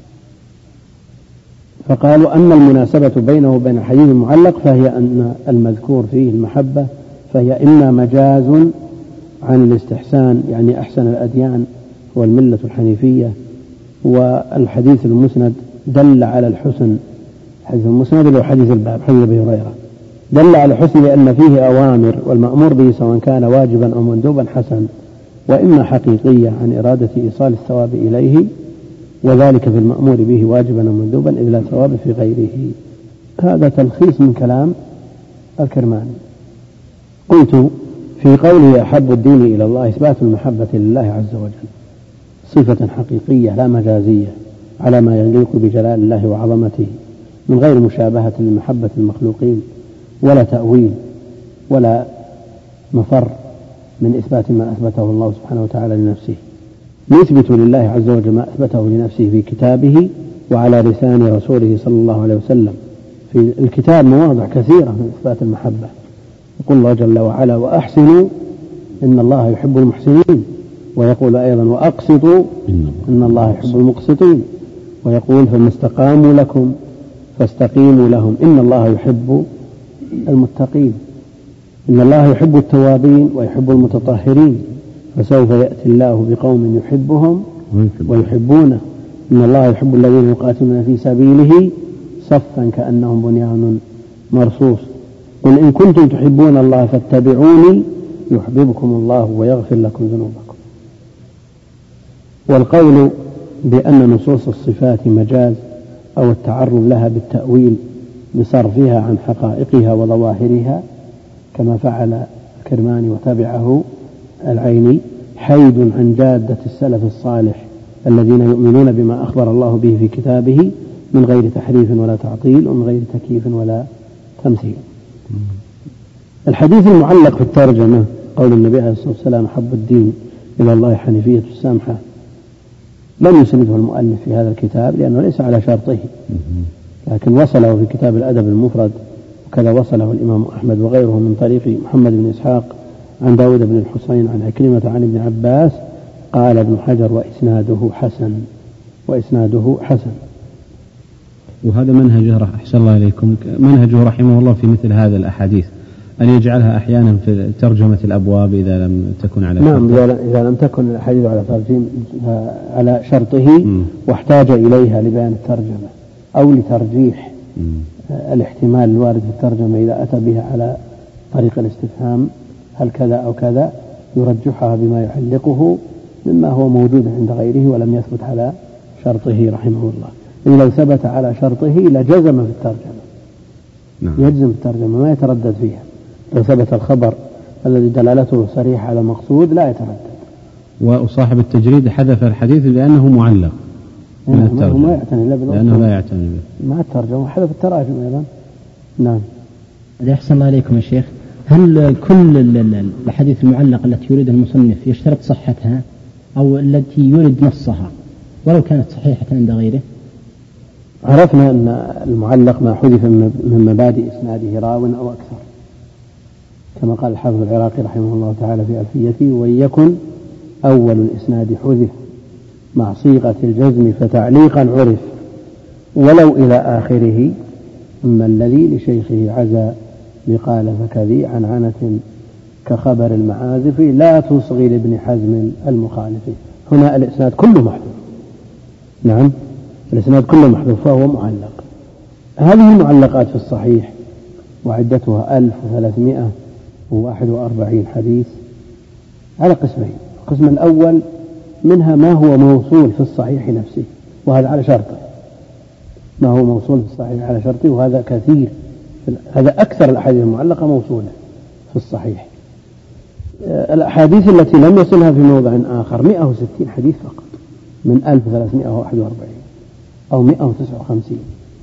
Speaker 1: فقال وأما المناسبة بينه وبين الحديث المعلق فهي أن المذكور فيه المحبة فهي إما مجاز عن الاستحسان، يعني أحسن الأديان هو الملة الحنيفية، والحديث المسند دل على الحسن. حديث المسند هو حديث الباب حديث أبي هريرة دل على حسن لأن فيه أوامر، والمأمور به سواء كان واجبا أو مندوبا حسن، وإما حقيقية عن إرادة إيصال الثواب إليه، وذلك في المأمور به واجبا أو مندوبا إذ لا ثواب في غيره. هذا تلخيص من كلام الكرماني. قلت في قوله أحب الدين إلى الله إثبات المحبة لله عز وجل صفة حقيقية لا مجازية على ما يليق بجلال الله وعظمته، من غير مشابهة لمحبة المخلوقين ولا تأويل ولا مفر من إثبات ما أثبته الله سبحانه وتعالى لنفسه. نثبت لله عز وجل ما أثبته لنفسه في كتابه وعلى لسان رسوله صلى الله عليه وسلم. في الكتاب مواضع كثيرة من إثبات المحبة، يقول الله جل وعلا وأحسنوا إن الله يحب المحسنين، ويقول أيضا وأقسطوا إن الله يحب المقسطين، ويقول فما استقاموا لكم فاستقيموا لهم إن الله يحب المتقين، إن الله يحب التوابين ويحب المتطهرين، فسوف يأتي الله بقوم يحبهم ويحبونه، إن الله يحب الذين يقاتلون في سبيله صفا كأنهم بنيان مرصوص، قل إن كنتم تحبون الله فاتبعوني يحببكم الله ويغفر لكم ذنوبكم. والقول بأن نصوص الصفات مجاز أو التعرض لها بالتأويل بصرفها عن حقائقها وظواهرها كما فعل الكرماني وتبعه العيني حيد عن جادة السلف الصالح الذين يؤمنون بما أخبر الله به في كتابه من غير تحريف ولا تعطيل ومن غير تكييف ولا تمثيل. الحديث المعلق في الترجمة قول النبي عليه الصلاة والسلام أحب الدين إلى الله حنيفية السمحة لم يسنده المؤلف في هذا الكتاب لأنه ليس على شرطه، لكن وصله في كتاب الأدب المفرد، وكذا وصله الإمام أحمد وغيره من طريق محمد بن إسحاق عن داود بن الحسين عن عكرمة عن ابن عباس. قال ابن حجر وإسناده حسن.
Speaker 2: وهذا منهجه أحسن الله إليكم، منهجه رحمه الله في مثل هذا الأحاديث أن يجعلها أحيانا في ترجمة الأبواب إذا لم تكن على شرطه.
Speaker 1: نعم، إذا لم تكن الحديث على شرطه واحتاج إليها لبيان الترجمة أو لترجيح الاحتمال الوارد في الترجمة إذا أتى بها على طريق الاستفهام هل كذا أو كذا يرجحها بما يحلقه مما هو موجود عند غيره ولم يثبت على شرطه رحمه الله. إن لو ثبت على شرطه لجزم في الترجمة.
Speaker 2: نعم.
Speaker 1: يجزم في الترجمة ما يتردد فيها. لو ثبت الخبر الذي دلالته صريحة على مقصود لا يتردد.
Speaker 2: وصاحب التجريد حذف الحديث لأنه معلق من الترجمة،
Speaker 1: ما يعتني
Speaker 2: لأنه لا يعتني به
Speaker 1: مع الترجمة، وحذف التراجم أيضا. نعم.
Speaker 3: أحسن الله عليكم يا شيخ، هل كل الحديث المعلق التي يريد المصنف يشترط صحتها أو التي يريد نصها ولو كانت صحيحة عند غيره؟
Speaker 1: عرفنا أن المعلق ما حذف من مبادئ إسناده راو أو أكثر، كما قال الحافظ العراقي رحمه الله تعالى في ألفيته ويكن أول الإسناد حذف مع صيغة الجزم فتعليقا عرف ولو إلى آخره، أما الذي لشيخه عزى بقال فكذي عن عنة كخبر المعازف لا تصغي لابن حزم المخالف. هنا الإسناد كله محذوف. نعم، الإسناد كله محذوف فهو معلق. هذه المعلقات في الصحيح وعدتها 1341 حديث على قسمين. القسم الأول منها ما هو موصول في الصحيح نفسه وهذا على شرطه، ما هو موصول في الصحيح على شرطه وهذا كثير، هذا أكثر الأحاديث المعلقة موصولة في الصحيح. الأحاديث التي لم يصلها في موضع آخر 160 حديث فقط من 1341 أو 159.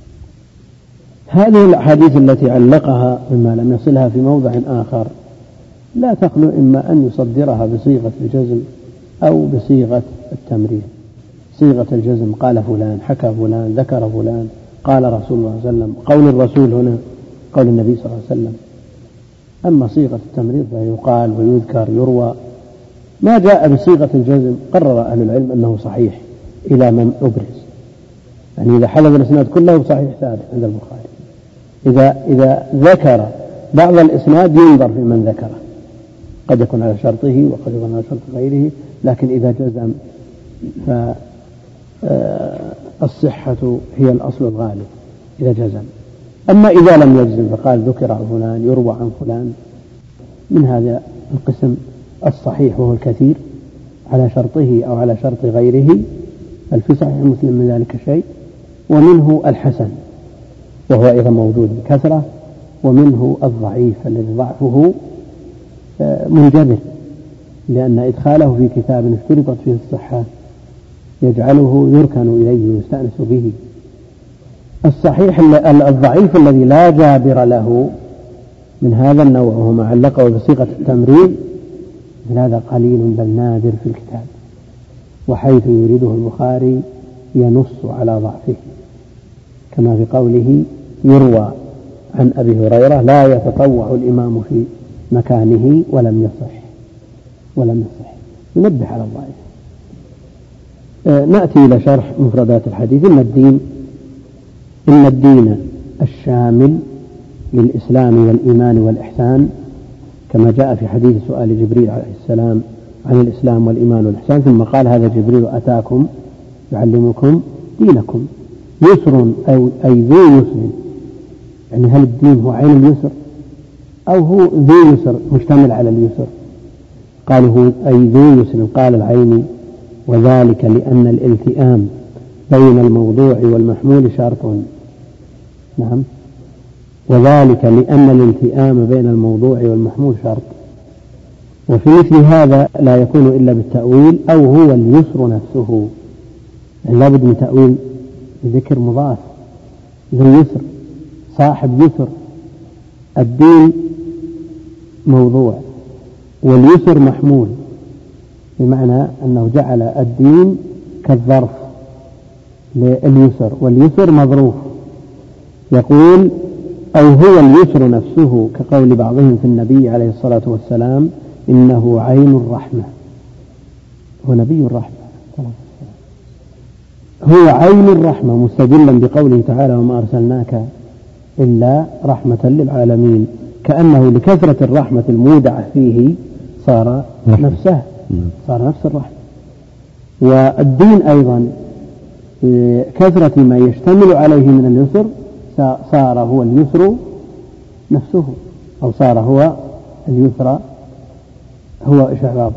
Speaker 1: هذه الأحاديث التي علقها مما لم يصلها في موضع آخر لا تخلو إما أن يصدرها بصيغة الجزم أو بصيغة التمرير. صيغة الجزم قال فلان، حكى فلان، ذكر فلان، قال رسول الله صلى الله عليه وسلم، قول الرسول هنا قول النبي صلى الله عليه وسلم. أما صيغة التمرير فيقال ويذكر يروى. ما جاء بصيغة الجزم قرر أهل العلم أنه صحيح إلى من أبرز، يعني إذا حلب الإسناد كله صحيح ثابت عند البخاري. إذا ذكر بعض الإسناد ينظر في من ذكره، قد يكون على شرطه وقد يكون على شرط غيره، لكن إذا جزم فالصحة هي الأصل الغالب إذا جزم. أما إذا لم يجزم فقال ذكر عن فلان يروى عن فلان من هذا القسم الصحيح وهو الكثير على شرطه أو على شرط غيره، هل في صحيح مسلم من ذلك شيء؟ ومنه الحسن وهو أيضا موجود بكثرة، ومنه الضعيف الذي ضعفه منجبر، لأن إدخاله في كتاب اشترطت فيه الصحة يجعله يركن إليه ويستأنس به. الصحيح الضعيف الذي لا جابر له من هذا النوع وهو ما علقه بصيغة التمريض، هذا قليل بل نادر في الكتاب، وحيث يريده البخاري ينص على ضعفه، كما في قوله يروى عن أبي هريرة لا يتطوع الإمام في مكانه ولم يصح ينبه على الضعيف. نأتي إلى شرح مفردات الحديث. إن الدين الشامل للإسلام والإيمان والإحسان، كما جاء في حديث سؤال جبريل عليه السلام عن الإسلام والإيمان والإحسان، ثم قال هذا جبريل أتاكم يعلمكم دينكم، يسر أي ذو يسر، يعني هل الدين هو عين اليسر أو هو ذو يسر مشتمل على اليسر؟ قالوا هو أي ذو يسر، قال العين، وذلك لأن الالتئام بين الموضوع والمحمول شرط. نعم، وذلك لأن الالتئام بين الموضوع والمحمول شرط، وفي مثل هذا لا يكون إلا بالتأويل أو هو اليسر نفسه، يعني لابد من تأويل بذكر مضاف، ذو يسر صاحب يسر، الدين موضوع واليسر محمول، بمعنى أنه جعل الدين كالظرف لليسر واليسر مظروف. يقول أو هو اليسر نفسه، كقول بعضهم في النبي عليه الصلاة والسلام إنه عين الرحمة، هو نبي الرحمة، هو عين الرحمة، مستدلا بقوله تعالى وما أرسلناك إلا رحمة للعالمين، كأنه لكثرة الرحمة المودعة فيه صار نفسه، صار نفس الرحمة. والدين أيضا كثرة ما يشتمل عليه من اليسر صار هو اليسر نفسه، أو صار هو اليسر هو إشعراض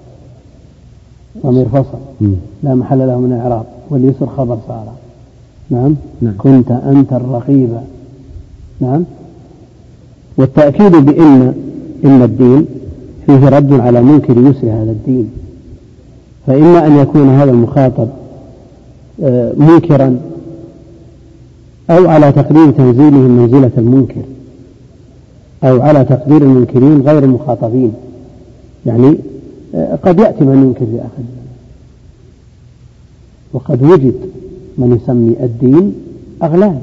Speaker 1: ضمير فصل لا محل له من الإعراب، واليسر خبر صار. نعم. كنت أنت الرقيب. نعم. والتأكيد بإن الدين فيه رد على منكر يسر هذا الدين، فإما أن يكون هذا المخاطب منكرا أو على تقدير تنزيله منزلة المنكر، أو على تقدير المنكرين غير المخاطبين، يعني قد يأتي من ينكر في آخر الزمان، وقد وجد من يسمي الدين أغلال،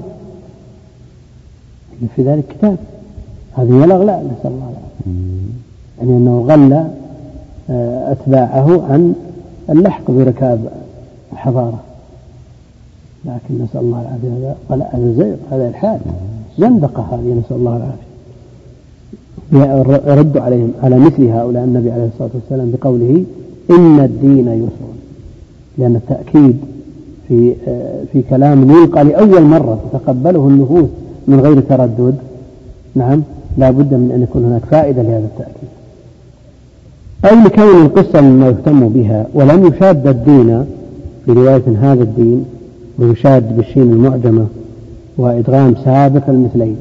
Speaker 1: في ذلك كتاب هذه هي الأغلال، نسأل الله العافية، يعني أنه غلى أتباعه عن اللحق بركاب الحضارة، لكن نسأل الله العافية هذا زيغ، هذا الحال زندقة، هذه نسأل الله العافية. يرد عليهم على مثل هؤلاء النبي عليه الصلاة والسلام بقوله إن الدين يسر، لأن التأكيد في كلام يلقى لأول مرة تتقبله النفوس من غير تردد. نعم، لا بد من أن يكون هناك فائدة لهذا التأكيد، أو لكون القصة مما يهتم بها، ولم يشاد الدين في رواية هذا الدين، ويشاد بالشين المعجمة وإدغام سابق المثلين،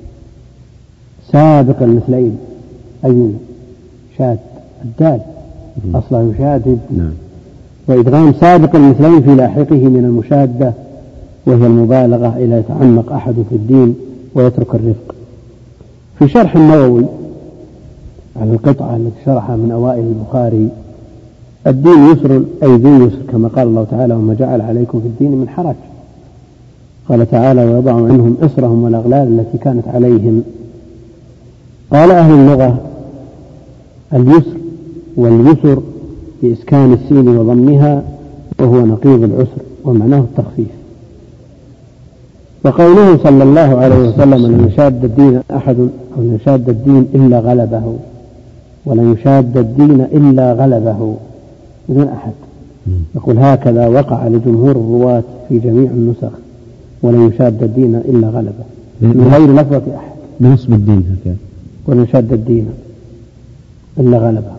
Speaker 1: سابق المثلين أي شاد الدال أصلا يشاد، وإدغام سابق المثلين في لاحقه من المشادة، وهي المبالغة إلى يتعمق أحد في الدين ويترك الرفق. في شرح النووي على القطعة التي شرحها من أوائل البخاري الدين يسر أي ذو يسر، كما قال الله تعالى وما جعل عليكم في الدين من حرج. قال تعالى ويضع عنهم إصرهم والأغلال التي كانت عليهم. قال أهل اللغة اليسر واليسر بإسكان السين وضمها، وهو نقيض العسر ومعناه التخفيف. وقوله صلى الله عليه وسلم لن يشاد الدين أحد أو لن يشاد الدين إلا غلبه، ولن يشاد الدين إلا غلبه بدون أحد، يقول هكذا وقع لجمهور الرواة في جميع النسخ، ولن يشاد الدين إلا غلبه. من غير لفظة أحد
Speaker 2: بنصب الدين هكذا
Speaker 1: ونشد الدين إلا غلبه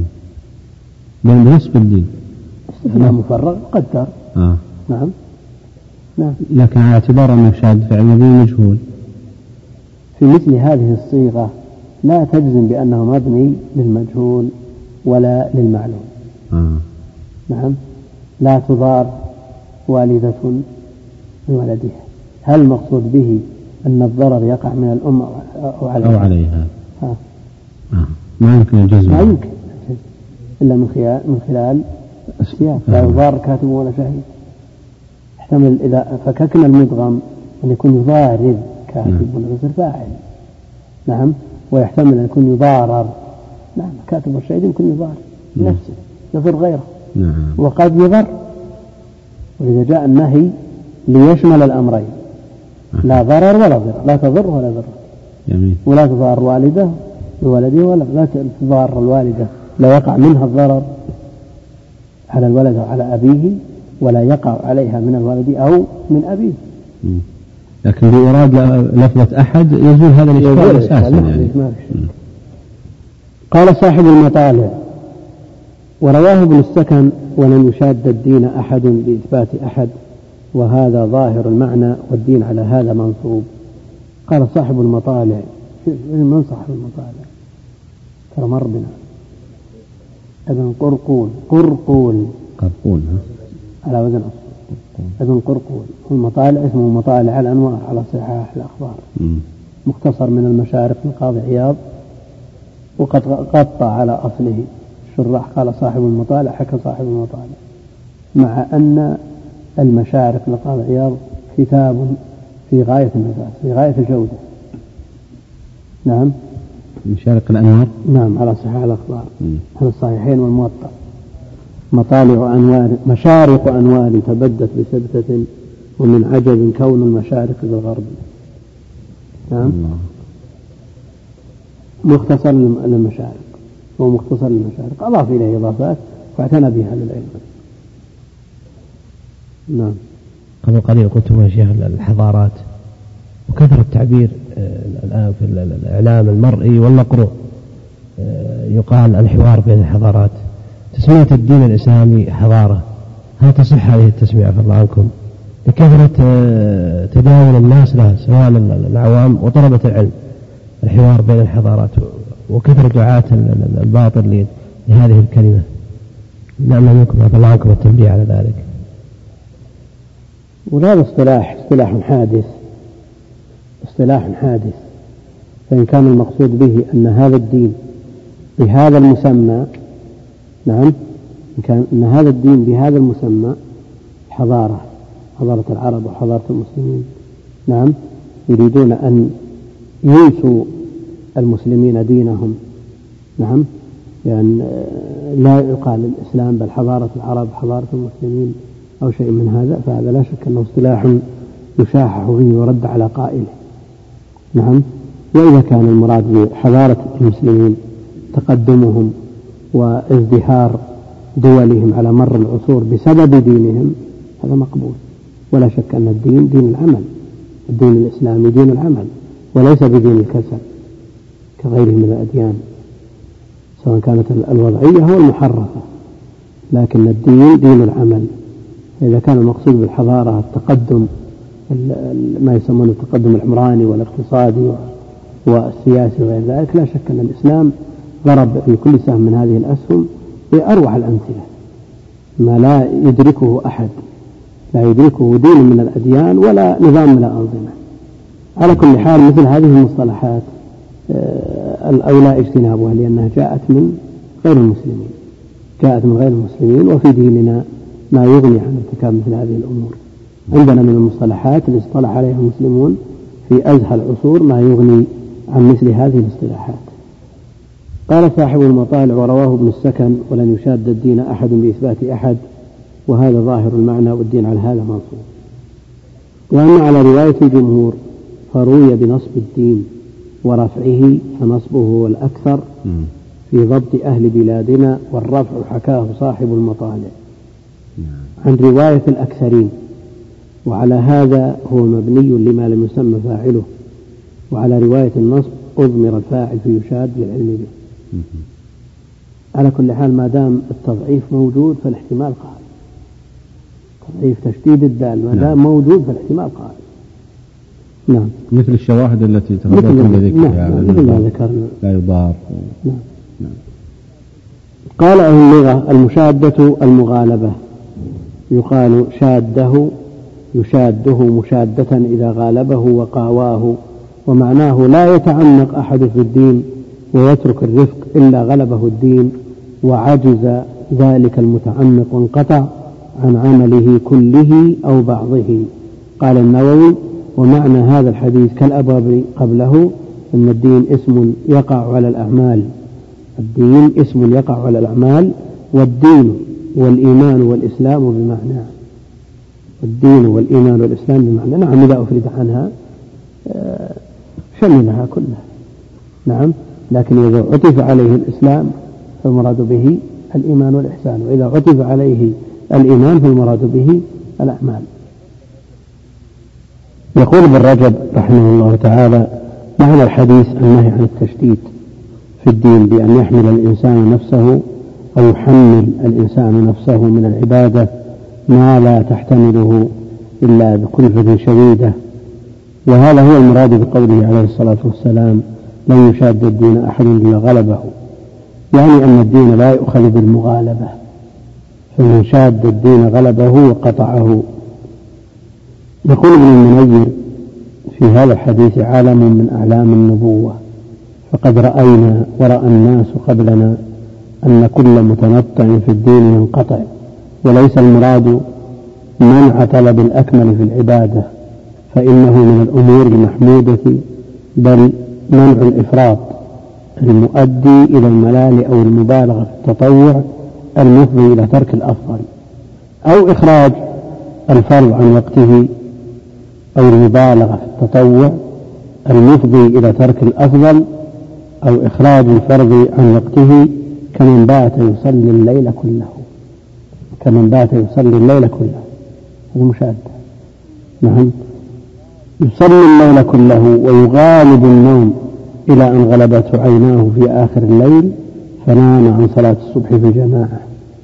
Speaker 2: بنصب الدين
Speaker 1: استثناء مفرغ قدر. نعم.
Speaker 2: لكن على اعتبار أنه شاد فعل مبني مجهول
Speaker 1: في مثل هذه الصيغة لا تجزم بأنه مبني للمجهول ولا للمعلوم. نعم. لا تضار والدة بولدها، هل المقصود به أن الضرر يقع من الأم أو عليها؟
Speaker 2: ما يمكن الجزم،
Speaker 1: ما يمكن إلا من خلال السياق. لا يضار كاتب ولا شهيد. يحتمل إذا فككنا المدغم أن يكون يضارر كاتب ونصر فاعل. نعم. ويحتمل أن يكون يضارر. نعم. كاتب والشهيد يمكن يضارر نفسه يضر غيره. وقد يضر. وإذا جاء النهي ليشمل الأمرين، لا ضرر ولا ضرر، لا تضر ولا ضر. ولا تضار والده بولده ولا لا تضار الوالدة لا يقع منها الضرر على الولد أو على أبيه، ولا يقع عليها من الولد أو من أبيه.
Speaker 2: لكن بإراد لفظة أحد يزول هذا الإشكال أساسا يعني.
Speaker 1: قال صاحب المطالع: ورواه ابن السكن: ولن يشاد الدين أحد بإثبات أحد، وهذا ظاهر المعنى، والدين على هذا منصوب. قال صاحب المطالع: من صاحب المطالع؟ ترى مر بنا ابن قرقون على وزن ابن قرقون. المطالع اسمه مطالع الأنوار على صحاح الأخبار، مختصر من المشارق لقاضي عياض، وقد قطع على أصله الشراح. قال صاحب المطالع، حكى صاحب المطالع، مع أن المشارق لقاضي عياض كتاب في غاية النفاس، في غاية الجودة. نعم.
Speaker 2: مشارق الأنوار.
Speaker 1: نعم. على صحاح الأخبار، على الصحيحين والموطأ. مطالع أنوار، مشارق أنوار تبدت بسبتة، ومن عجب كون المشارق بالغرب. نعم. مختصر للمشارق، هو مختصر للمشارق، أضاف إليه إضافات فاعتنى بها للعلم. نعم.
Speaker 4: قبل قليل قلت يا شيخ الحضارات، وكثر التعبير الآن في الإعلام المرئي والمقروء، يقال الحوار بين الحضارات. تسمية الدين الإسلامي حضارة، هل تصح هذه التسمية عفى الله عنكم لكثرة تداول الناس لها سواء العوام وطلبة العلم؟ الحوار بين الحضارات وكثر دعاة الباطل لهذه الكلمة. نعم منكم عفى الله عنكم التنبيه على ذلك.
Speaker 1: وهذا اصطلاح حادث، فإن كان المقصود به أن هذا الدين بهذا المسمى، نعم، إن كان أن هذا الدين بهذا المسمى حضارة العرب وحضارة المسلمين، نعم، يريدون أن ينسوا المسلمين دينهم، نعم، يعني لا يقال الإسلام بل حضارة العرب حضارة المسلمين أو شيء من هذا، فهذا لا شك أنه اصطلاح يشاحح فيه ورد على قائله. نعم. وإذا كان المراد بحضارة المسلمين تقدمهم وازدهار دولهم على مر العصور بسبب دينهم، هذا مقبول، ولا شك أن الدين دين العمل، الدين الإسلامي دين العمل وليس بدين الكسل كغيره من الأديان، سواء كانت الوضعية أو المحرفة، لكن الدين دين العمل. إذا كان المقصود بالحضارة التقدم ما يسمونه التقدم العمراني والاقتصادي والسياسي وغير ذلك، لا شك أن الإسلام ضرب في كل سهم من هذه الأسهم بأروع الأمثلة، ما لا يدركه أحد، لا يدركه دين من الأديان ولا نظام من الأنظمة. على كل حال مثل هذه المصطلحات الأولى اجتنابها، لأنها جاءت من غير المسلمين، وفي ديننا ما يغني عن ارتكاب مثل هذه الأمور. عندنا من المصطلحات اللي اصطلح عليها المسلمون في أزهى العصور ما يغني عن مثل هذه الاصطلاحات. قال صاحب المطالع: ورواه ابن السكن: ولن يشاد الدين أحد بإثبات أحد، وهذا ظاهر المعنى، والدين على هذا منصوب. وأما على رواية الجمهور فروي بنصب الدين ورفعه، فنصبه هو الأكثر في ضبط أهل بلادنا، والرفع حكاه صاحب المطالع عن رواية الأكثرين، وعلى هذا هو مبني لما لم يسمى فاعله وعلى رواية النصب أضمر الفاعل فيشاد للعلم به. على كل حال ما دام التضعيف موجود فالاحتمال قائم. تضعيف تشديد الدال ما دام موجود فالاحتمال قائم. نعم.
Speaker 2: مثل الشواهد التي تفضلتم بذكرها.
Speaker 1: مثل ما ذكرنا.
Speaker 2: لا يضار.
Speaker 1: نعم. قال أهل اللغة المشادة المغالبة، يقال شاده يشاده مشادة إذا غالبه وقاواه، ومعناه لا يتعمق أحد في الدين ويترك الرفق إلا غلبه الدين وعجز ذلك المتعمق وانقطع عن عمله كله أو بعضه. قال النووي: ومعنى هذا الحديث كالأبواب قبله أن الدين اسم يقع على الأعمال، الدين اسم يقع على الأعمال، والدين والإيمان والإسلام بمعنى، الدين والإيمان والإسلام بمعنى. نعم إذا أفرد عنها شملها كلها. نعم، لكن إذا عطف عليه الإسلام فالمراد به الإيمان والإحسان، وإذا عطف عليه الإيمان فالمراد به الأعمال. يقول ابن رجب رحمه الله تعالى: معنى الحديث النهي عن التشديد في الدين بأن يحمل الإنسان نفسه أو يحمل الإنسان نفسه من العبادة ما لا تحتمله إلا بكلفة شديدة، وهذا هو المراد بقوله عليه الصلاة والسلام: لن يشاد الدين أحد إلا غلبه، يعني أن الدين لا يؤخذ بالمغالبة، فمن شاد الدين غلبه وقطعه. يقول ابن المنير في هذا الحديث: عالم من أعلام النبوة، فقد رأينا ورأى الناس قبلنا أن كل متنطع في الدين ينقطع، وليس المراد منع طلب الأكمل في العبادة، فإنه من الأمور المحمودة، بل منع الإفراط المؤدي إلى الملال أو المبالغة في التطوع المفضي إلى ترك الأفضل، أو إخراج الفرض عن وقته، أو المبالغة في التطوع المفضي إلى ترك الأفضل، أو إخراج الفرض عن وقته كمن بات يصلي الليل كله، كمن بات يصلي الليل كله، هذا مشاهد. نعم، يصلي الليل كله ويغالب النوم إلى أن غلبته عيناه في آخر الليل فنام عن صلاة الصبح في جماعة،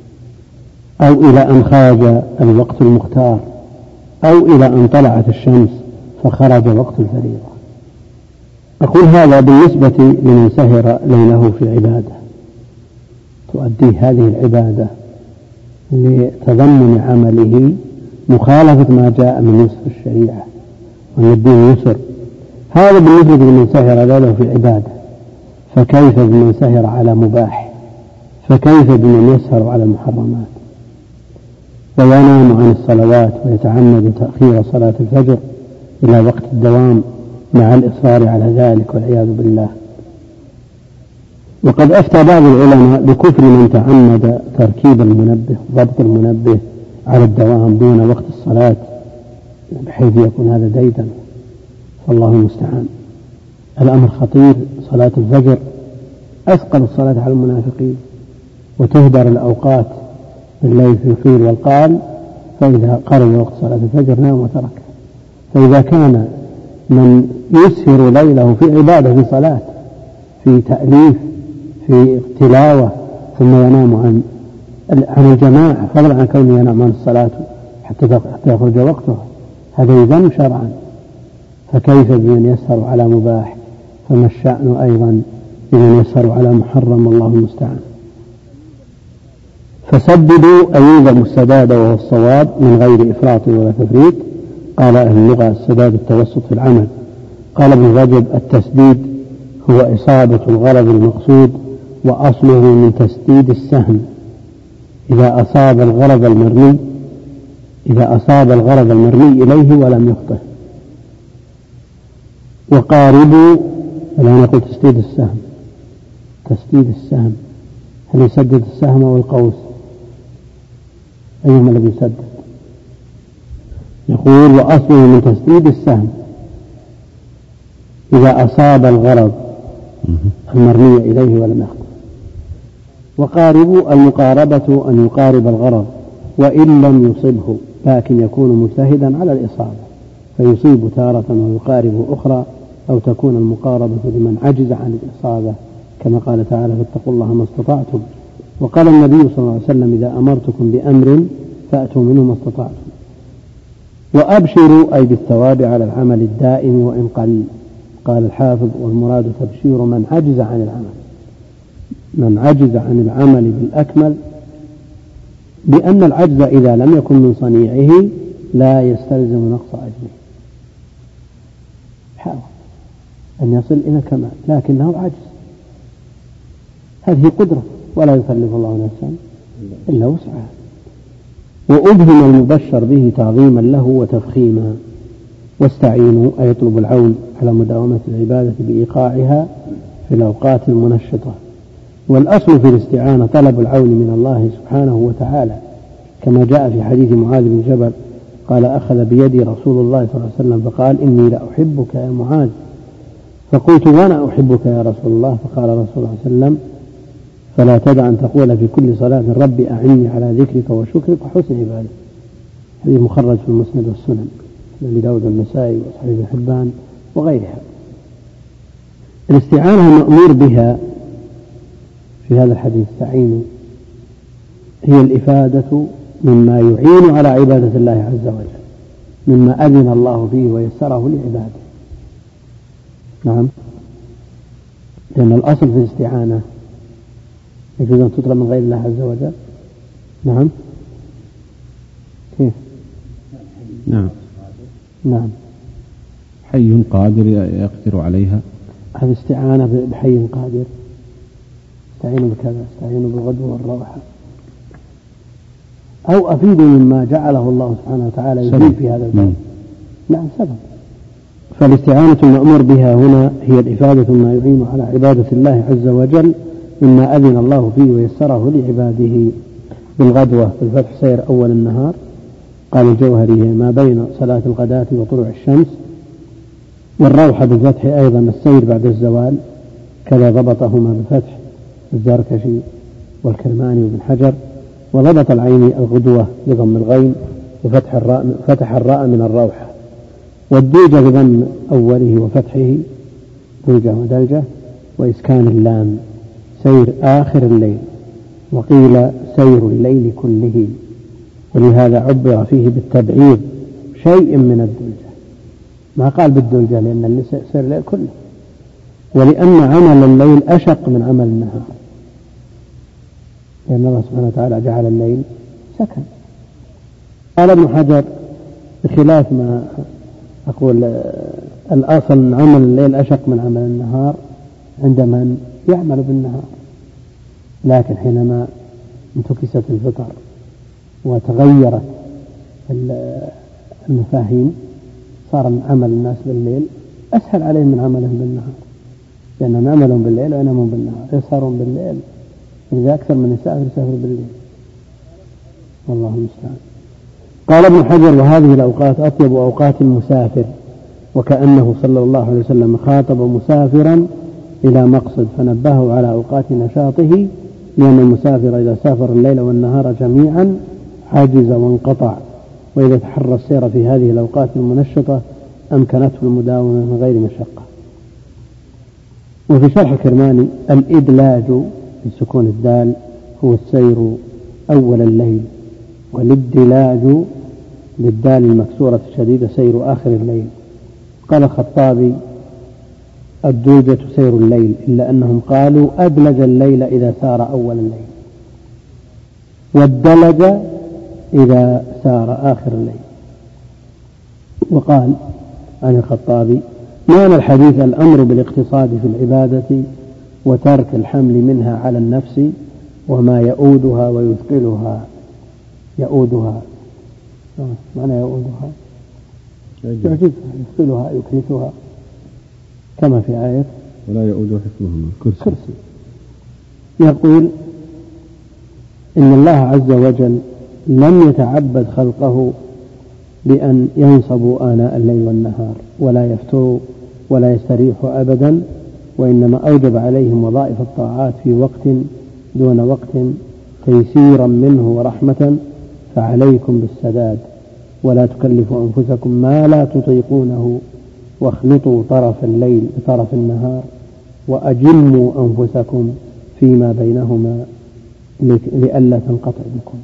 Speaker 1: أو إلى أن خرج الوقت المختار، أو إلى أن طلعت الشمس فخرج وقت الفريضة. أقول هذا بالنسبة لمن سهر ليله في عبادة، تؤدي هذه العبادة لتضمن عمله مخالفة ما جاء من يسر الشريعة، وأن الدين يسر. هذا بالنسبة لمن سهر ليله في عبادة، فكيف بمن سهر على مباح؟ فكيف بمن يسهر على المحرمات وينام عن الصلوات ويتعمد تأخير صلاة الفجر إلى وقت الدوام مع الإصرار على ذلك والعياذ بالله؟ وقد أفتى بعض العلماء بكفر من تعمد تركيب المنبه، ضبط المنبه على الدوام دون وقت الصلاة، بحيث يكون هذا ديدا، فالله المستعان. الأمر خطير. صلاة الفجر أثقل الصلاة على المنافقين، وتهدر الأوقات بالليل في القيل والقال، فإذا قرب وقت صلاة الفجر نام وترك. فإذا كان من يسهر ليله في عبادة، في صلاة، في تأليف، في تلاوة، ثم ينام عن الجماعة، فضلا عن كونه ينام عن الصلاة حتى يخرج وقته، هذا يذم شرعا. فكيف بمن يسهر على مباح؟ فما الشأن أيضا بمن يسهر على محرم؟ الله المستعان. فسددوا أي يلزموا السداد وهو الصواب من غير إفراط ولا تفريط. قال أهل اللغة: السداد التوسط في العمل. قال ابن رجب: التسديد هو إصابة الغرض المقصود، وأصله من تسديد السهم إذا أصاب الغرض المرمي إليه ولم يخطئ. وقاربوا، الآن نقول تسديد السهم، هل يسدد السهم أو القوس؟ أيهما الذي يسدد؟ يقول: وأصله من تسديد السهم إذا أصاب الغرض المرمي إليه ولم يخطئ. وقاربوا المقاربة أن يقارب الغرض وإن لم يصبه، لكن يكون مجتهدا على الإصابة، فيصيب تارة ويقارب أخرى، أو تكون المقاربة لمن عجز عن الإصابة، كما قال تعالى فاتقوا الله ما استطعتم. وقال النبي صلى الله عليه وسلم إذا أمرتكم بأمر فأتوا منه ما استطعتم. وأبشروا أي بالثواب على العمل الدائم وإن قل. قال الحافظ والمراد تبشير من عجز عن العمل، من عجز عن العمل بالأكمل، بأن العجز إذا لم يكن من صنيعه لا يستلزم نقص أجره. حاول أن يصل إلى كمال لكنه عجز، هذه قدرة ولا يكلف الله نفسا إلا وسعها. وأبهم المبشر به تعظيما له وتفخيما. واستعينوا أي يطلب العون على مداومة العبادة بإيقاعها في الأوقات المنشطة. والأصل في الاستعانة طلب العون من الله سبحانه وتعالى، كما جاء في حديث معاذ بن جبل قال أخذ بيدي رسول الله صلى الله عليه وسلم فقال إني لأحبك يا معاذ، فقلت وأنا أحبك يا رسول الله، فقال رسول الله صلى الله عليه وسلم فلا تدع أن تقول في كل صلاة ربي أعني على ذكرك وشكرك وحسن عبادتك. هذه مخرج في المسند والسنن لأبي داود والنسائي وصحيح ابن حبان وغيرها. الاستعانة المأمور بها في هذا الحديث استعينوا هي الإفادة مما يعين على عبادة الله عز وجل، مما أذن الله فيه ويسره لعباده. نعم، لأن الأصل في الاستعانة يجوز أن تطلب من غير الله عز وجل. نعم، كيف؟ نعم،
Speaker 2: حي قادر يقدر عليها،
Speaker 1: هذه استعانة بحي قادر. استعينوا بكذا، استعينوا بالغدو والروحة، أو أفيدوا مما جعله الله سبحانه وتعالى يفيد في هذا الباب. نعم، سبب. فالاستعانة المأمور بها هنا هي الإفادة ما يعين على عبادة الله عز وجل مما أذن الله فيه ويسره لعباده. بالغدوة بالفتح سير أول النهار، قال الجوهري ما بين صلاة الغداة وطلوع الشمس. والروحة بالفتح أيضا السير بعد الزوال، كذا ضبطهما بالفتح الزركشي والكرماني وابن حجر. وضبط العين الغدوة بضم الغين وفتح الراء من الروحة. والدلجة بضم أوله وفتحه دلجة ودلجة وإسكان اللام سير آخر الليل، وقيل سير الليل كله، ولهذا عبر فيه بالتبعيض شيء من الدلجة، ما قال بالدلجة لأن اللي سير الليل كله، ولأن عمل الليل أشق من عمل النهار، لأن الله سبحانه وتعالى جعل الليل سكن. قال ابن حجر بخلاف ما أقول الأصل من عمل الليل أشق من عمل النهار عند من يعمل بالنهار، لكن حينما انتكست الفطر وتغيرت المفاهيم صار عمل الناس بالليل أسهل عليهم من عملهم بالنهار، لأنهم يعملون بالليل وينامون بالنهار، يسهرون بالليل، إذا أكثر من يسافر بالليل، والله المستعان. قال ابن حجر وهذه الأوقات أطيب أوقات المسافر، وكأنه صلى الله عليه وسلم خاطب مسافرا إلى مقصد فنبهه على أوقات نشاطه، لأن المسافر إذا سافر الليل والنهار جميعا عجز وانقطع، وإذا تحرى السير في هذه الأوقات المنشطة أمكنته المداومة من غير مشقة. وفي شرح الكرماني الإدلاج بسكون الدال هو السير أول الليل، والادلاج بالدال المكسورة الشديدة سير آخر الليل. قال الخطابي الدلجة سير الليل، إلا أنهم قالوا أدلج الليل إذا سار أول الليل، والدلج إذا سار آخر الليل. وقال عن الخطابي معنى الحديث الأمر بالاقتصاد في العبادة وترك الحمل منها على النفس وما يؤودها ويثقلها. يؤودها معنى يؤودها يعجبها، يثقلها يكرثها، كما في آية
Speaker 2: ولا يؤود حفظهما
Speaker 1: كرسي. يقول إن الله عز وجل لم يتعبد خلقه بأن ينصبوا آناء الليل والنهار ولا يفتروا ولا يستريحوا أبدا، وإنما أوجب عليهم وظائف الطاعات في وقت دون وقت تيسيرا منه ورحمة، فعليكم بالسداد ولا تكلفوا أنفسكم ما لا تطيقونه واخلطوا طرف الليل بطرف النهار وأجموا أنفسكم فيما بينهما لئلا تنقطع بكم.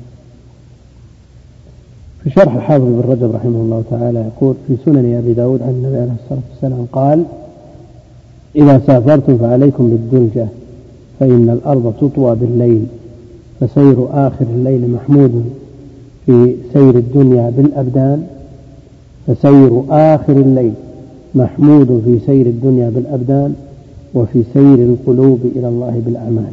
Speaker 1: في شرح الحافظ بن رجب رحمه الله تعالى يقول في سنن أبي داود عن النبي عليه الصلاة والسلام قال: إذا سافرتم فعليكم بالدلجة فإن الأرض تطوى بالليل، فسير آخر الليل محمود في سير الدنيا بالأبدان، فسير آخر الليل محمود في سير الدنيا بالأبدان، وفي سير القلوب إلى الله بالأعمال.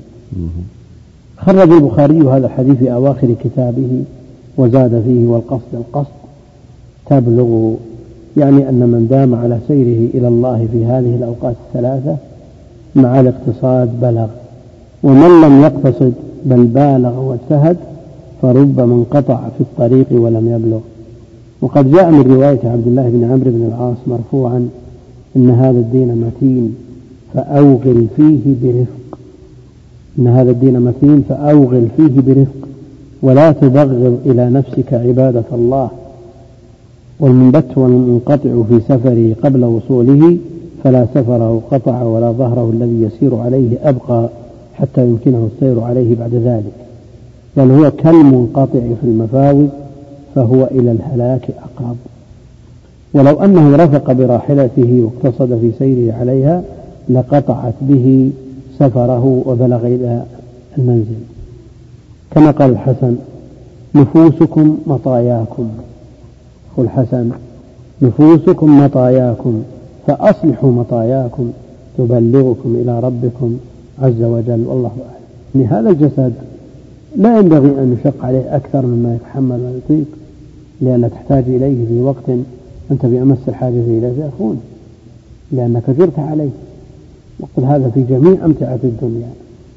Speaker 1: خرج البخاري هذا الحديث في أواخر كتابه وزاد فيه: والقصد تبلغ، يعني أن من دام على سيره إلى الله في هذه الأوقات الثلاثة مع الاقتصاد بلغ، ومن لم يقتصد بل بالغ واجتهد فربما انقطع في الطريق ولم يبلغ. وقد جاء من رواية عبد الله بن عمرو بن العاص مرفوعا: إن هذا الدين متين فأوغل فيه برفق، إن هذا الدين متين فأوغل فيه برفق، ولا تبغض إلى نفسك عبادة الله. والمنبت والمنقطع في سفره قبل وصوله فلا سفره قطع ولا ظهره الذي يسير عليه أبقى حتى يمكنه السير عليه بعد ذلك، بل هو كالمنقطع في المفاوز فهو إلى الهلاك أقرب. ولو أنه رفق براحلته واقتصد في سيره عليها لقطعت به سفره وبلغ إلى المنزل. كما قال الحسن: نفوسكم مطاياكم، والحسن: نفوسكم مطاياكم فأصلحوا مطاياكم تبلغكم إلى ربكم عز وجل، والله أعلم. يعني هذا الجسد لا ينبغي أن يشق عليه أكثر مما يتحمل ويطيق، لأن تحتاج إليه في وقت أنت بأمس الحاجة إليه يأخون، لأنك جرت عليه. وقل هذا في جميع أمتعة الدنيا.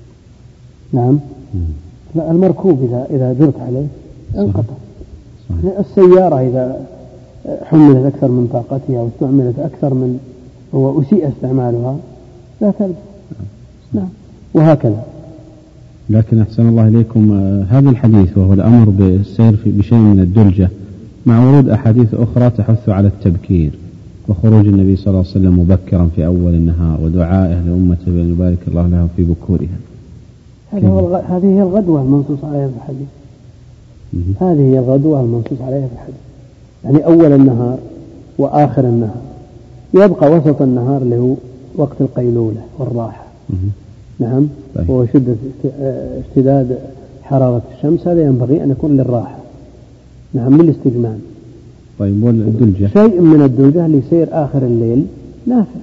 Speaker 1: نعم، لا المركوب إذا جرت عليه انقطع. السيارة إذا حملت أكثر من طاقتها واستعملت أكثر من وأسيء استعمالها لا تلبث. نعم، وهكذا.
Speaker 2: لكن أحسن الله إليكم، هذا الحديث وهو الأمر بالسير بشيء من الدلجة مع ورود أحاديث أخرى تحث على التبكير وخروج النبي صلى الله عليه وسلم مبكرا في أول النهار ودعائه لأمته بأن يبارك الله لهم في بكورها.
Speaker 1: هذه هي الغدوة المنصوص عليها في الحديث. هذه هي الغدوة المنصوص عليها في الحديث، يعني أول النهار وآخر النهار. يبقى وسط النهار اللي هو وقت القيلولة والراحة. نعم، وهو شدة اشتداد حرارة الشمس، هذا ينبغي أن يكون للراحة. نعم، للاستجمام.
Speaker 2: طيب، والدلجة
Speaker 1: شيء من الدلجة لسير آخر الليل نافع.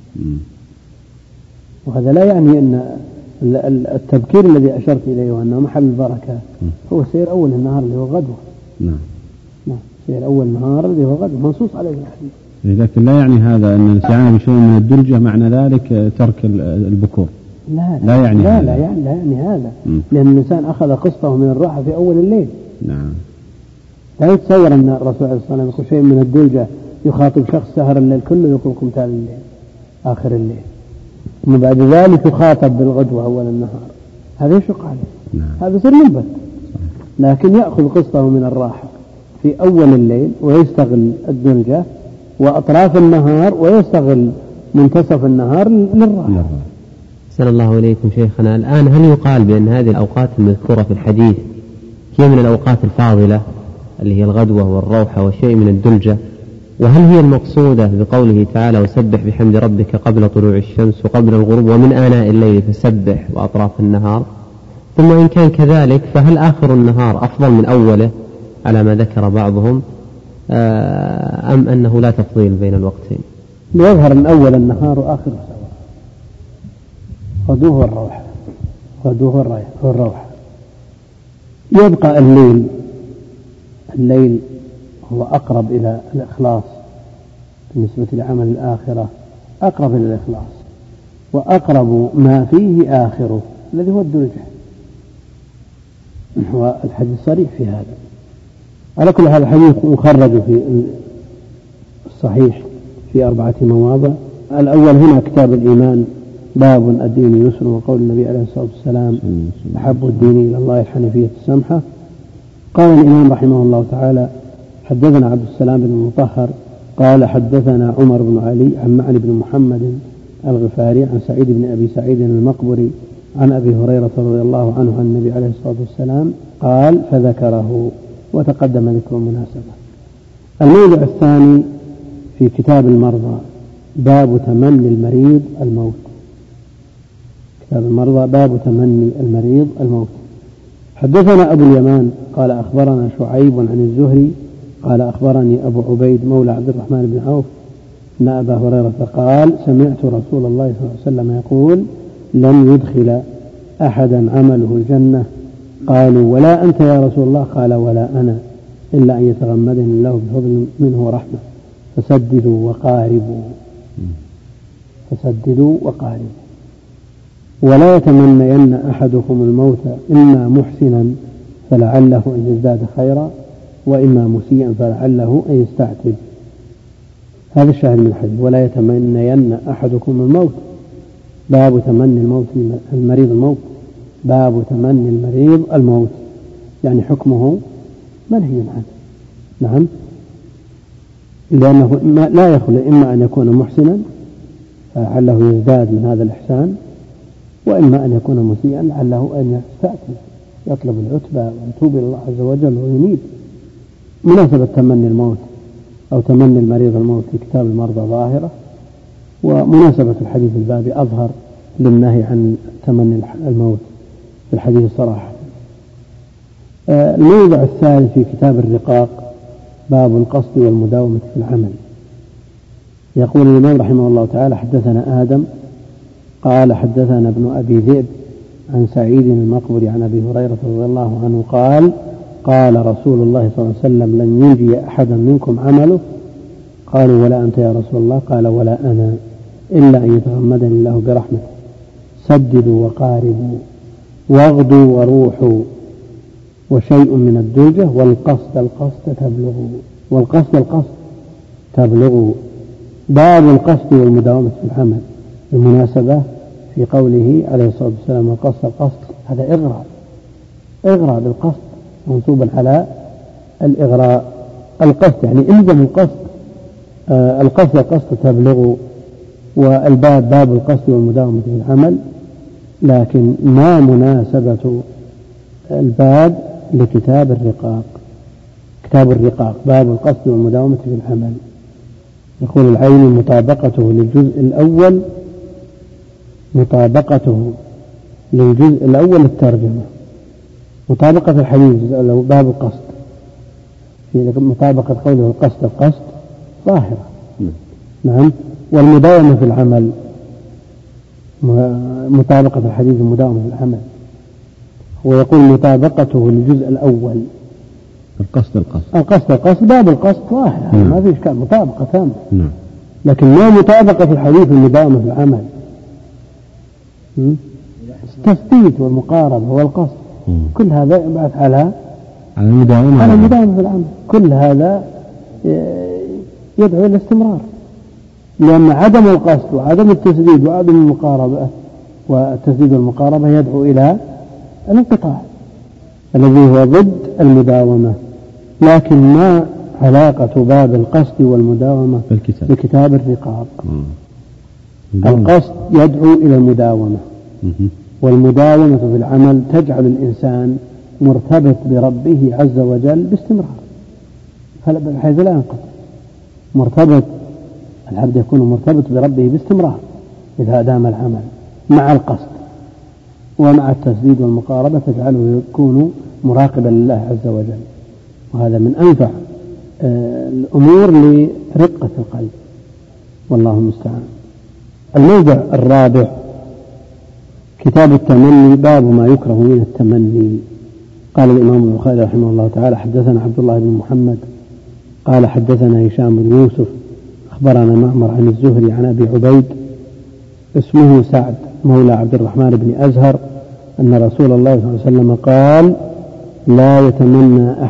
Speaker 1: وهذا لا يعني أن التبكير الذي أشرت إليه وأنه محل البركة هو سير أول النهار اللي هو غدوة. نعم، سير أول النهار اللي هو غدوة منصوص عليه الحديث.
Speaker 2: لكن لا يعني هذا أن الاستعانة بشيء من الدلجة معنى ذلك ترك البكور.
Speaker 1: لا يعني هذا لأن الإنسان أخذ قسطه من الراحة في أول الليل.
Speaker 2: نعم،
Speaker 1: لا يتصور أن الرسول عليه الصلاة والسلام يقول شيء من الدلجة يخاطب شخص سهر الليل كله يقول لكم تال الليل آخر الليل، ثم بعد ذلك يخاطب بالغدوة أول النهار، هذا يشق عليه. هذا يصير منبت. لكن يأخذ قسطه من الراحة في أول الليل ويستغل الدلجة وأطراف النهار ويستغل منتصف النهار للراحة.
Speaker 5: أحسن الله إليكم شيخنا. الآن هل يقال بأن هذه الأوقات المذكورة في الحديث هي من الأوقات الفاضلة اللي هي الغدوة والروحة وشيء من الدلجة؟ وهل هي المقصودة بقوله تعالى: وسبح بحمد ربك قبل طلوع الشمس وقبل الغروب ومن آناء الليل فسبح وأطراف النهار؟ ثم إن كان كذلك فهل آخر النهار أفضل من أوله على ما ذكر بعضهم، أم أنه لا تفضيل بين الوقتين؟
Speaker 1: يظهر أن أول النهار وآخره سواء، غدوه والروحة، غدوه والروحة. يبقى الليل هو أقرب إلى الإخلاص بالنسبة لعمل الآخرة، أقرب إلى الإخلاص، وأقرب ما فيه آخره الذي هو الدلجة، والحديث صريح في هذا. على كل هذا الحديث مخرج في الصحيح في 4 مواضع. الأول هنا كتاب الإيمان، باب الدين يسر، وقول النبي عليه الصلاة والسلام: أحب الدين إلى الله الحنيفية السمحة. قال الإمام رحمه الله تعالى: حدثنا عبد السلام بن المطهر قال حدثنا عمر بن علي عن معن بن محمد الغفاري عن سعيد بن أبي سعيد المقبري عن أبي هريرة رضي الله عنه عن النبي عليه الصلاة والسلام قال فذكره وتقدم ذكر المناسبة. الموضع الثاني في كتاب المرضى باب تمني المريض الموت. كتاب المرضى باب تمني المريض الموت. حدثنا أبو اليمان قال أخبرنا شعيب عن الزهري قال أخبرني أبو عبيد مولى عبد الرحمن بن عوف أن أبا هريرة قال سمعت رسول الله صلى الله عليه وسلم يقول لن يدخل أحدا عمله الجنة. قالوا ولا أنت يا رسول الله؟ قال ولا أنا إلا أن يتغمدني الله بفضل منه ورحمة فسددوا وقاربوا ولا يتمنين أحدكم الموت إما محسنا فلعله أن يزداد خيرا وإما مسيئا فلعله أن يستعتب. هذا الشاهد من الحديث. ولا يتمنين أحدكم الموت باب تمني الموت المريض الموت باب تمني المريض الموت يعني حكمه منهي عنه. نعم لأنه لا يخلو إما أن يكون محسنا فلعله يزداد من هذا الإحسان وإما أن يكون مسيئا لعله أن يستعتب يطلب العتبى ويتوب إلى الله عز وجل وينيب. مناسبة تمني الموت أو تمني المريض الموت في كتاب المرضى ظاهرة ومناسبة الحديث الباب أظهر للنهي عن تمني الموت في الحديث الصراحة. الموضع الثالث في كتاب الرقاق باب القصد والمداومة في العمل. يقول الإمام رحمه الله تعالى حدثنا آدم قال حدثنا ابن أبي ذئب عن سعيد المقبري عن أبي هريرة رضي الله عنه قال قال رسول الله صلى الله عليه وسلم لن ينجي أحدا منكم عمله. قالوا ولا أنت يا رسول الله؟ قال ولا أنا إلا أن يتغمدني الله برحمته. سددوا وقاربوا واغدوا وروحوا وشيء من الدلجة والقصد تبلغوا. باب القصد والمداومة في العمل. المناسبة في قوله عليه الصلاة والسلام القصد هذا إغراء بالقصد منصوبا على الإغراء. القصد يعني إلزم القصد تبلغ. والباب باب القصد والمداومة في العمل لكن ما مناسبة الباب لكتاب الرقاق. كتاب الرقاق باب القصد والمداومة في العمل. يقول العيني مطابقته للجزء الأول الترجمة. مطابقة الحديث باب القصد في مطابقة قوله القصد ظاهرة. نعم. والمداومة في العمل مطابقة الحديث المداومة في العمل. ويقول مطابقته للجزء الأول القصد باب القصد ظاهرة ما في إشكال مطابقة تامة. لكن ما مطابقة الحديث المداومة في العمل التثبيت والمقاربة والقصد كل هذا يبعث على المداومة في العمل. كل هذا يدعو إلى الاستمرار لأن عدم القصد وعدم التسديد وعدم المقاربة والتسديد والمقاربة يدعو إلى الانقطاع الذي هو ضد المداومة. لكن ما علاقة باب القصد والمداومة بكتاب الرقاق؟ القصد يدعو إلى المداومة والمداومة في العمل تجعل الإنسان مرتبط بربه عز وجل باستمرار بحيث لا ينقطع. العبد يكون مرتبط بربه باستمرار إذا أدام العمل مع القصد ومع التسديد والمقاربة تجعله يكون مراقبا لله عز وجل. وهذا من أنفع الأمور لرقة القلب والله المستعان. الموضع الرابع كتاب التمني باب ما يكره من التمني. قال الإمام البخاري رحمه الله تعالى حدثنا عبد الله بن محمد قال حدثنا هشام بن يوسف أخبرنا معمر عن الزهري عن أبي عبيد اسمه سعد مولى عبد الرحمن بن أزهر أن رسول الله صلى الله عليه وسلم قال لا يتمنى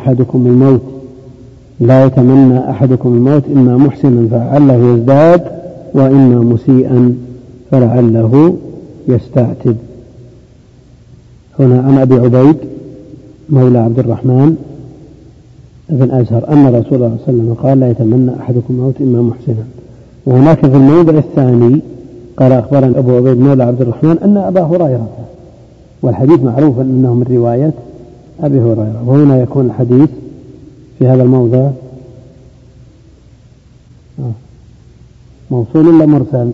Speaker 1: أحدكم الموت إما محسنا فلعله يزداد وإما مسيئا فلعله يستعتب. هنا عن أبي عبيد مولى عبد الرحمن ابن أزهر أن رسول الله صلى الله عليه وسلم قال لا يتمنى أحدكم موت إما محسنا. وهناك في الموضع الثاني قال أخبرنا أبو عبيد مولى عبد الرحمن أن أبا هريرة، والحديث معروف أنه من رواية أبي هريرة. وهنا يكون الحديث في هذا الموضع موصول ولا مرسل؟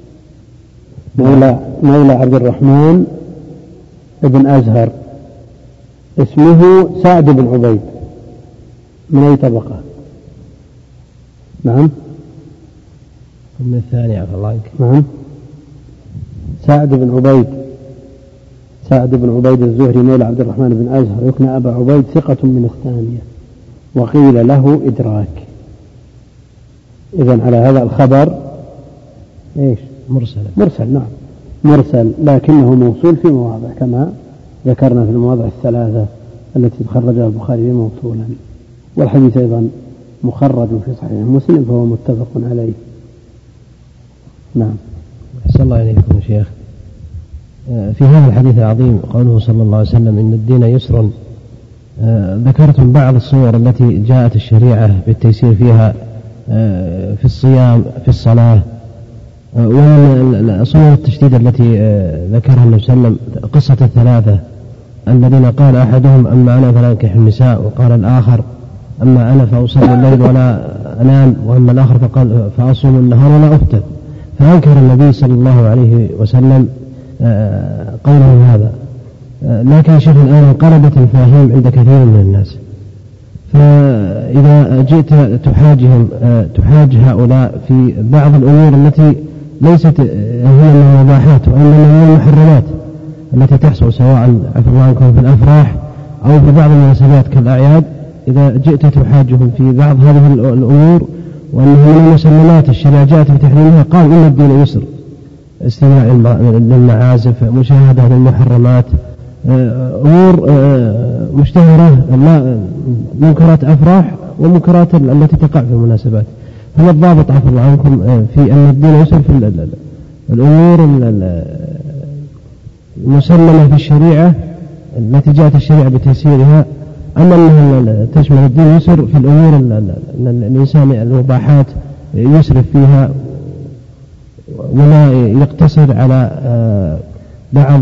Speaker 1: مولى عبد الرحمن ابن أزهر اسمه سعد بن عبيد، من أي طبقة؟ نعم
Speaker 4: من الثاني عفى الله عنك.
Speaker 1: نعم سعد بن عبيد الزهري مولى عبد الرحمن بن أزهر يكنى أبا عبيد، ثقة من الثانية، وقيل له إدراك. إذن على هذا الخبر إيش؟ مرسل نعم مرسل، لكنه موصول في مواضع كما ذكرنا في المواضع الثلاثة التي خرجها البخاري موصولا، والحديث أيضا مخرج في صحيح مسلم فهو متفق عليه. نعم.
Speaker 4: أحسن الله إليكم شيخ. في هذا الحديث العظيم قوله صلى الله عليه وسلم إن الدين يسر، ذكرتم بعض الصور التي جاءت الشريعة بالتيسير فيها في الصيام في الصلاة، ومن صور التشديد التي ذكرها النبي صلى الله عليه وسلم قصة الثلاثة الذين قال أحدهم أما أنا فلا أنكح النساء، وقال الآخر أما أنا فأصلي الليل ولا أنام، وأما الآخر فقال فأصوم النهار ولا أفطر. فأنكر النبي صلى الله عليه وسلم قوله هذا، لكن شيخ الآن انقلبت المفاهيم عند كثير من الناس، فإذا جئت تحاج هؤلاء في بعض الأمور التي ليست هي من المباحات وإنما من المحرمات التي تحصل سواء عفى الله عنكم في الأفراح أو في بعض المناسبات كالأعياد، إذا جئت تحاجهم في بعض هذه الأمور وأنها من المسلمات الشريعة جاءت بتحريمها، قال إن الدين يسر، استماع للمعازف، مشاهدة للمحرمات، أمور مشتهرة، منكرات أفراح ومنكرات التي تقع في المناسبات. فما الضابط عفى الله عنكم في أن الدين يسر في الأمور المسلمة في الشريعة التي جاءت الشريعة بتيسيرها، أما أنها تشمل الدين يسر في الأمور الإنسان المباحات يسرف فيها ولا يقتصر على بعض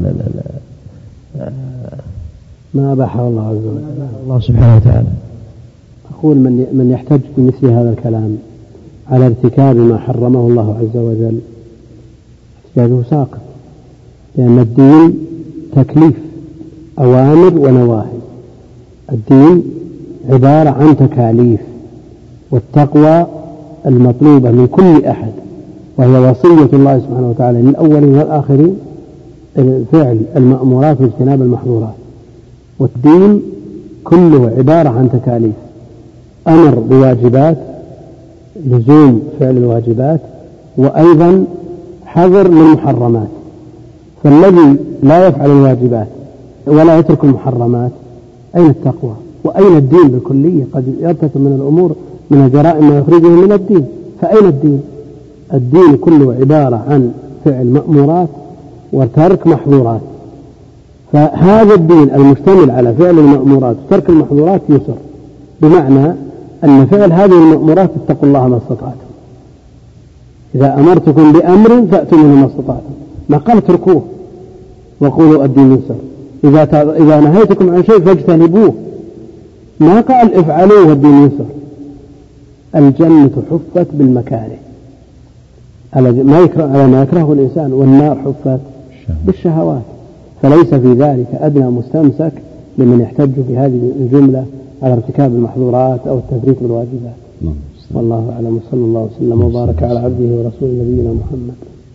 Speaker 1: ما أباحه الله عز وجل
Speaker 4: الله سبحانه وتعالى.
Speaker 1: أقول من يحتج بمثل هذا الكلام على ارتكاب ما حرمه الله عز وجل احتجاجه ساقط، لأن الدين تكليف أوامر ونواهي، الدين عبارة عن تكاليف، والتقوى المطلوبة من كل أحد، وهي وصية الله سبحانه وتعالى للأولين والآخرين فعل المأمورات واجتناب المحظورات. والدين كله عبارة عن تكاليف، أمر بواجبات لزوم فعل الواجبات، وأيضا حظر للمحرمات. فالذي لا يفعل الواجبات ولا يترك المحرمات أين التقوى وأين الدين بالكلية؟ قد يرتكب من الأمور من الجرائم ما يخرجه من الدين، فأين الدين؟ الدين كله عبارة عن فعل مأمورات وترك محظورات، فهذا الدين المشتمل على فعل المأمورات وترك المحظورات يسر، بمعنى أن فعل هذه المأمورات اتقوا الله ما استطعتم، إذا أمرتكم بأمر فأتوا منه ما استطعتم، ما قال اتركوه وقولوا الدين يسر، إذا نهيتكم عن شيء فاجتنبوه، ما قال افعلوه والدين يسر. الجنة حفت بالمكاره على ما يكرهه الإنسان، والنار حفت بالشهوات، فليس في ذلك أدنى مستمسك لمن يحتج في هذه الجملة على ارتكاب المحظورات أو التفريط بالواجبات. والله أعلم، صلى الله وسلم وبارك على عبده ورسول نبينا محمد.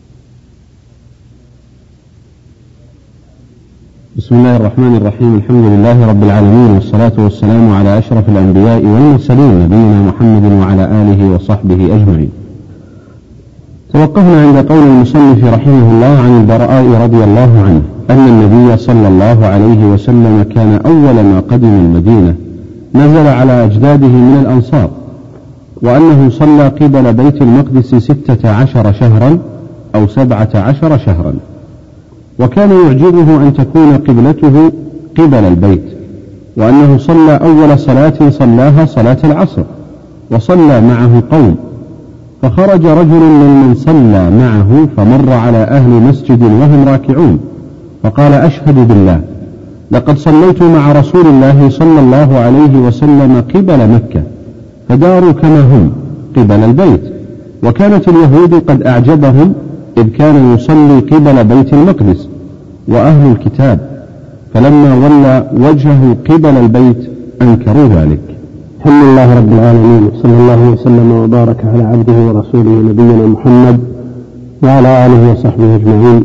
Speaker 2: بسم الله الرحمن الرحيم، الحمد لله رب العالمين، والصلاة والسلام على أشرف الأنبياء والمرسلين نبينا محمد وعلى آله وصحبه أجمعين. توقفنا عند قول المصنف رحمه الله عن البراء رضي الله عنه أن النبي صلى الله عليه وسلم كان أول ما قدم المدينة نزل على أجداده من الأنصار، وأنه صلى قبل بيت المقدس 16 شهرا أو 17 شهرا، وكان يعجبه أن تكون قبلته قبل البيت، وأنه صلى أول صلاة صلاها صلاة العصر وصلى معه قوم، فخرج رجل ممن صلى معه فمر على أهل مسجد وهم راكعون فقال: أشهد بالله لقد صليت مع رسول الله صلى الله عليه وسلم قبل مكة، فداروا كما هم قبل البيت، وكانت اليهود قد أعجبهم إذ كان يصلي قبل بيت المقدس وأهل الكتاب، فلما ولى وجهه قبل البيت أنكروا ذلك.
Speaker 1: الحمد لله رب العالمين، صلى الله وسلم وبارك على عبده ورسوله نبينا محمد وعلى آله وصحبه أجمعين.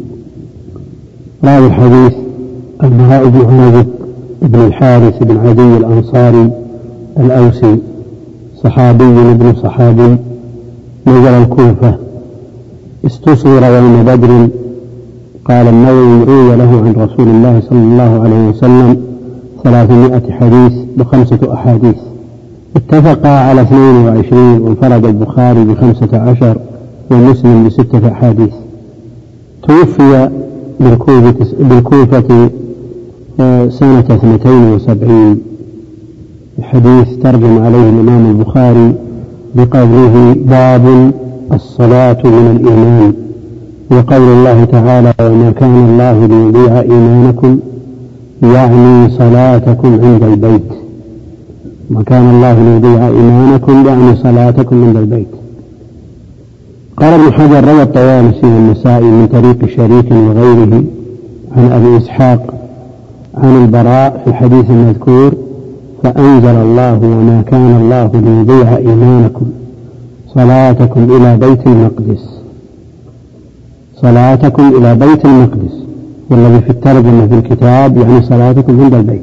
Speaker 1: راوي الحديث البراء بن عازب بن الحارث بن عدي الأنصاري الأوسي، صحابي ابن صحابي، نزل الكوفة، استصغر يوم بدر. قال النووي: روي له عن رسول الله صلى الله عليه وسلم 300 حديث ب5 أحاديث، اتفقا على 22، وانفرد البخاري ب15 ومسلم ب6 أحاديث. توفي بالكوفة سنة 72. الحديث ترجم عليه الإمام البخاري بقوله: باب الصلاة من الإيمان، وقول الله تعالى: وما كان الله ليضيع إيمانكم، يعني صلاتكم عند البيت. ما كان الله ليضيع إيمانكم يعني صلاتكم عند البيت. قال ابن حجر: روى الطيالسي والنسائي من طريق شريك وغيره عن أبي إسحاق عن البراء في الحديث المذكور: فأنزل الله: وما كان الله ليضيع إيمانكم، صلاتكم إلى بيت المقدس. صلاتكم إلى بيت المقدس، والذي في الترجمة في الكتاب يعني صلاتكم عند البيت.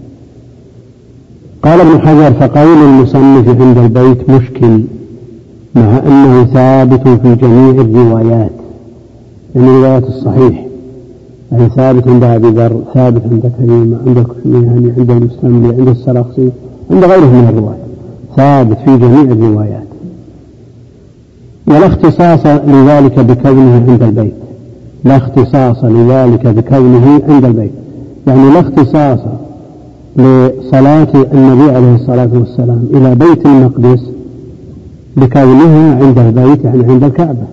Speaker 1: قال ابن حجر: فقول المصنف عند البيت مشكل، مع أنه ثابت في جميع الروايات، يعني روايات الصحيح، يعني ثابت عند أبي ذر، ثابت عند كريمة، عند الكشميهاني، عند المستملي، عند السرخسي، عند غيره من الروايات، ثابت في جميع الروايات. ولا اختصاص لذلك بكونه عند البيت، لا اختصاص لذلك بكونه عند البيت، يعني لا اختصاص لصلاة النبي عليه الصلاة والسلام إلى بيت المقدس بكونها عند البيت، يعني عند الكعبة.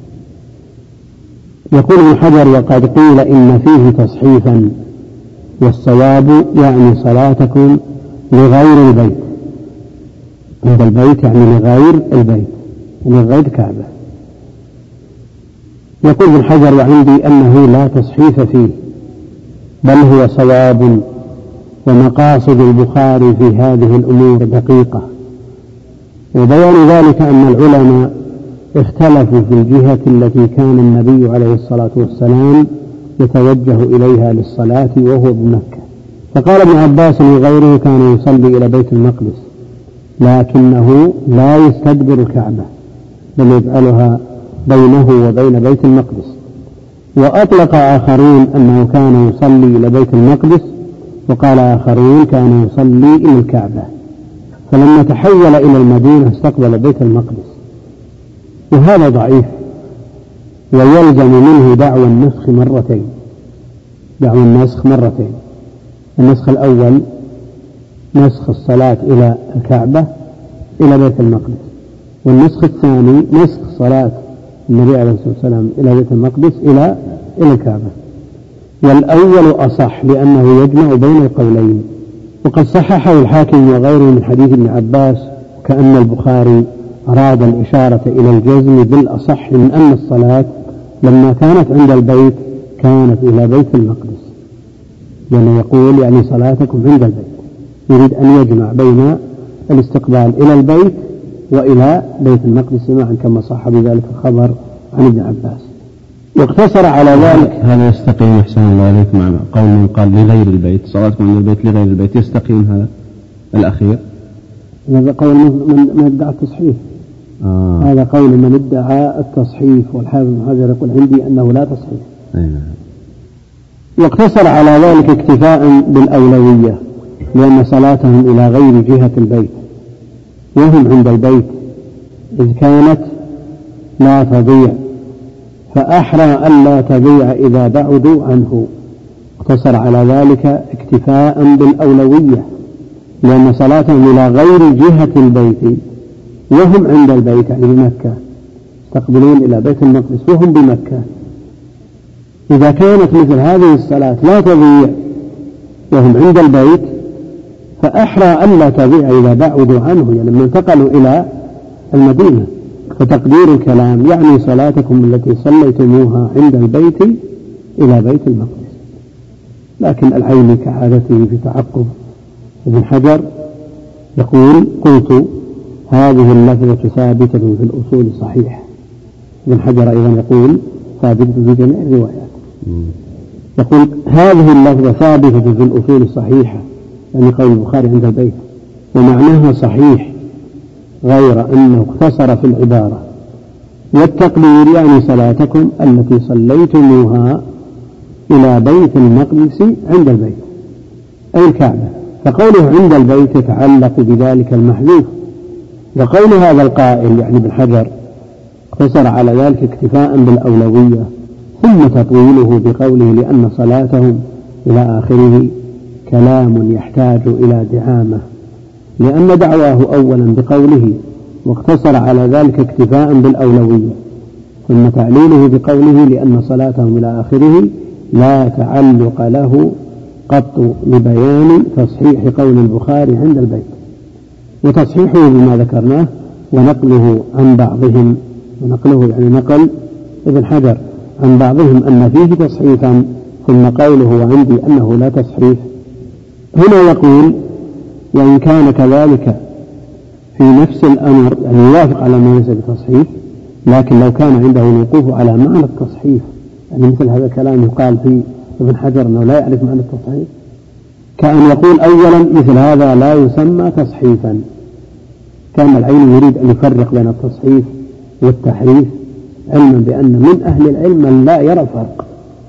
Speaker 1: يقول ابن حجر: وقد قيل إن فيه تصحيفا، والصواب يعني صلاتكم لغير البيت، عند البيت يعني لغير البيت، يعني غير الكعبة. يقول ابن حجر: وعندي أنه لا تصحيف فيه، بل هو صواب، ومقاصد البخاري في هذه الأمور دقيقة. وبيان ذلك أن العلماء اختلفوا في الجهة التي كان النبي عليه الصلاة والسلام يتوجه إليها للصلاة وهو بمكة. فقال ابن عباس وغيره: كان يصلي إلى بيت المقدس، لكنه لا يستدبر الكعبة، بل يجعلها بينه وبين بيت المقدس. وأطلق آخرون أنه كان يصلي إلى بيت المقدس، وقال آخرون كان يصلي إلى الكعبة، فلما تحول إلى المدينة استقبل بيت المقدس. وهذا ضعيف، ويلزم منه دعوى النسخ مرتين. النسخ الأول نسخ الصلاة إلى الكعبة إلى بيت المقدس، والنسخ الثاني نسخ صلاة النبي عليه الصلاة والسلام إلى بيت المقدس إلى الكعبة. والأول أصح لأنه يجمع بين القولين. وقد صححه الحاكم وغيره من حديث ابن عباس، كأن البخاري أراد الإشارة إلى الجزم بالأصح من أن الصلاة لما كانت عند البيت كانت إلى بيت المقدس، يعني يقول يعني صلاتكم عند البيت، يريد أن يجمع بين الاستقبال إلى البيت وإلى بيت المقدس معا، كما صح بذلك الخبر عن ابن عباس. واقتصر على ذلك.
Speaker 2: هذا يستقيم أحسن الله عليك مع قول من قال لغير البيت، صلاتكم عند البيت لغير البيت، يستقيم هذا الأخير؟
Speaker 1: هذا قول من ادعى التصحيف. هذا قول من ادعى التصحيف، والحافظ بن حجر يقول عندي أنه لا تصحيف. واقتصر على ذلك اكتفاء بالأولوية، لأن صلاتهم إلى غير جهة البيت وهم عند البيت إذ كانت لا تضيع، فأحرى ألا تضيع إذا بعدوا عنه. واقتصر على ذلك اكتفاء بالأولوية، لأن صلاتهم إلى غير جهة البيت وهم عند البيت يعني بمكة، يستقبلون إلى بيت المقدس وهم بمكة. إذا كانت مثل هذه الصلاة لا تضيع وهم عند البيت فأحرى ألا تضيع إذا بعدوا عنه، يعني لما انتقلوا إلى المدينة. فتقدير الكلام يعني صلاتكم التي صليتموها عند البيت إلى بيت المقدس. لكن العيني كعادته في تعقب ابن حجر يقول: قلت هذه اللفظة ثابتة في الأصول صحيحة. ابن حجر أيضا يقول ثابتة في جميع الروايات. يقول هذه اللفظة ثابتة في الأصول الصحيحة، يعني قول البخاري عند البيت، ومعناها صحيح، غير أنه اقتصر في العبارة. والتقدير يعني صلاتكم التي صليتموها إلى بيت المقدس عند البيت أي الكعبة، فقوله عند البيت يتعلق بذلك المحذوف. وقول هذا القائل يعني ابن حجر اقتصر على ذلك اكتفاء بالأولوية، ثم تطويله بقوله لأن صلاتهم إلى آخره كلام يحتاج إلى دعامة، لأن دعواه أولا بقوله واقتصر على ذلك اكتفاء بالأولوية، ثم تعليله بقوله لأن صلاتهم إلى آخره لا تعلق له قط لبيان تصحيح قول البخاري عند البيت، وتصحيحه بما ذكرناه ونقله عن بعضهم، ونقله يعني نقل ابن حجر عن بعضهم أن فيه تصحيحا، ثم قوله وعندي أنه لا تصحيح. هنا يقول وإن كان كذلك في نفس الأمر يعني يوافق على ما ليس بتصحيح، لكن لو كان عنده الوقوف على معنى التصحيح، يعني مثل هذا الكلام يقال في ابن حجر أنه لا يعرف معنى التصحيح، كأن يقول أولا مثل هذا لا يسمى تصحيفا. كان العلم يريد أن يفرق بين التصحيف والتحريف، علما بأن من أهل العلم من لا يرى فرق،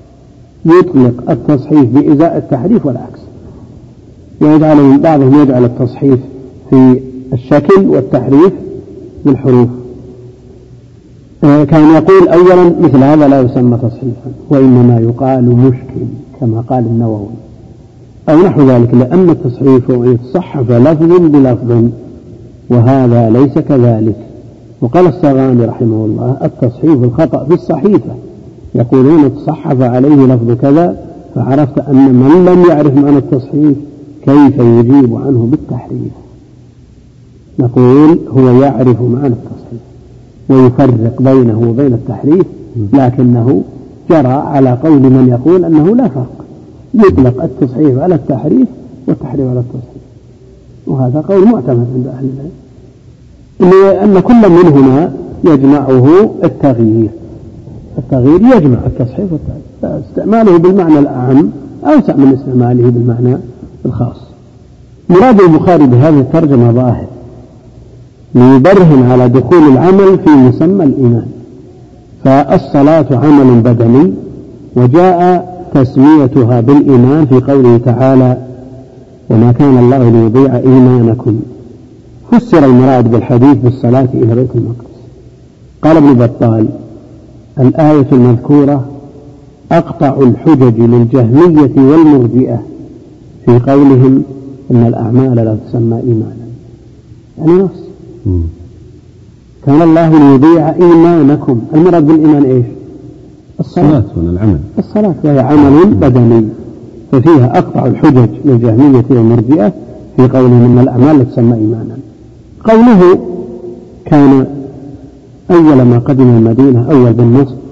Speaker 1: يطلق التصحيف بإزاء التحريف والعكس، ويجعل بعضهم يجعل التصحيف في الشكل والتحريف بالحروف. كان يقول أولا مثل هذا لا يسمى تصحيفا، وإنما يقال مشكل كما قال النووي أو نحو ذلك، لأن التصحيف هو يتصحف لفظ بلفظ، وهذا ليس كذلك. وقال الصغاني رحمه الله التصحيف الخطأ في الصحيفة، يقولون تصحف عليه لفظ كذا، فعرفت أن من لم يعرف معنى التصحيف كيف يجيب عنه بالتحريف. نقول هو يعرف معنى التصحيف ويفرق بينه وبين التحريف، لكنه جرى على قول من يقول أنه لا فرق، يطلق التصحيف على التحريف والتحريف على التصحيف، وهذا قول معتمد عند أهل العلم، أن كل منهما يجمعه التغيير يجمع التصحيف والتحريف، فاستعماله بالمعنى الأعم أوسع من استعماله بالمعنى الخاص. مراد البخاري بهذه الترجمة ظاهر، ليبرهن على دخول العمل في مسمى الإيمان، فالصلاة عمل بدني، وجاء تسميتها بالإيمان في قوله تعالى وما كان الله ليضيع إيمانكم. فسر المراد بالحديث بالصلاة إلى بيت المقدس. قال ابن بطال الآية المذكورة أقطع الحجج للجهمية والمرجئة في قولهم إن الأعمال لا تسمى إيمانا، يعني نص كان الله ليضيع إيمانكم. المراد بالإيمان إيش؟ الصلاة والعمل، الصلاة وهي عمل بدني، ففيها أقطع الحجج للجهمية والمرجئة في قولهم إن الأعمال لا تسمى إيمانا. قوله كان أول ما قدم المدينة أول بالنص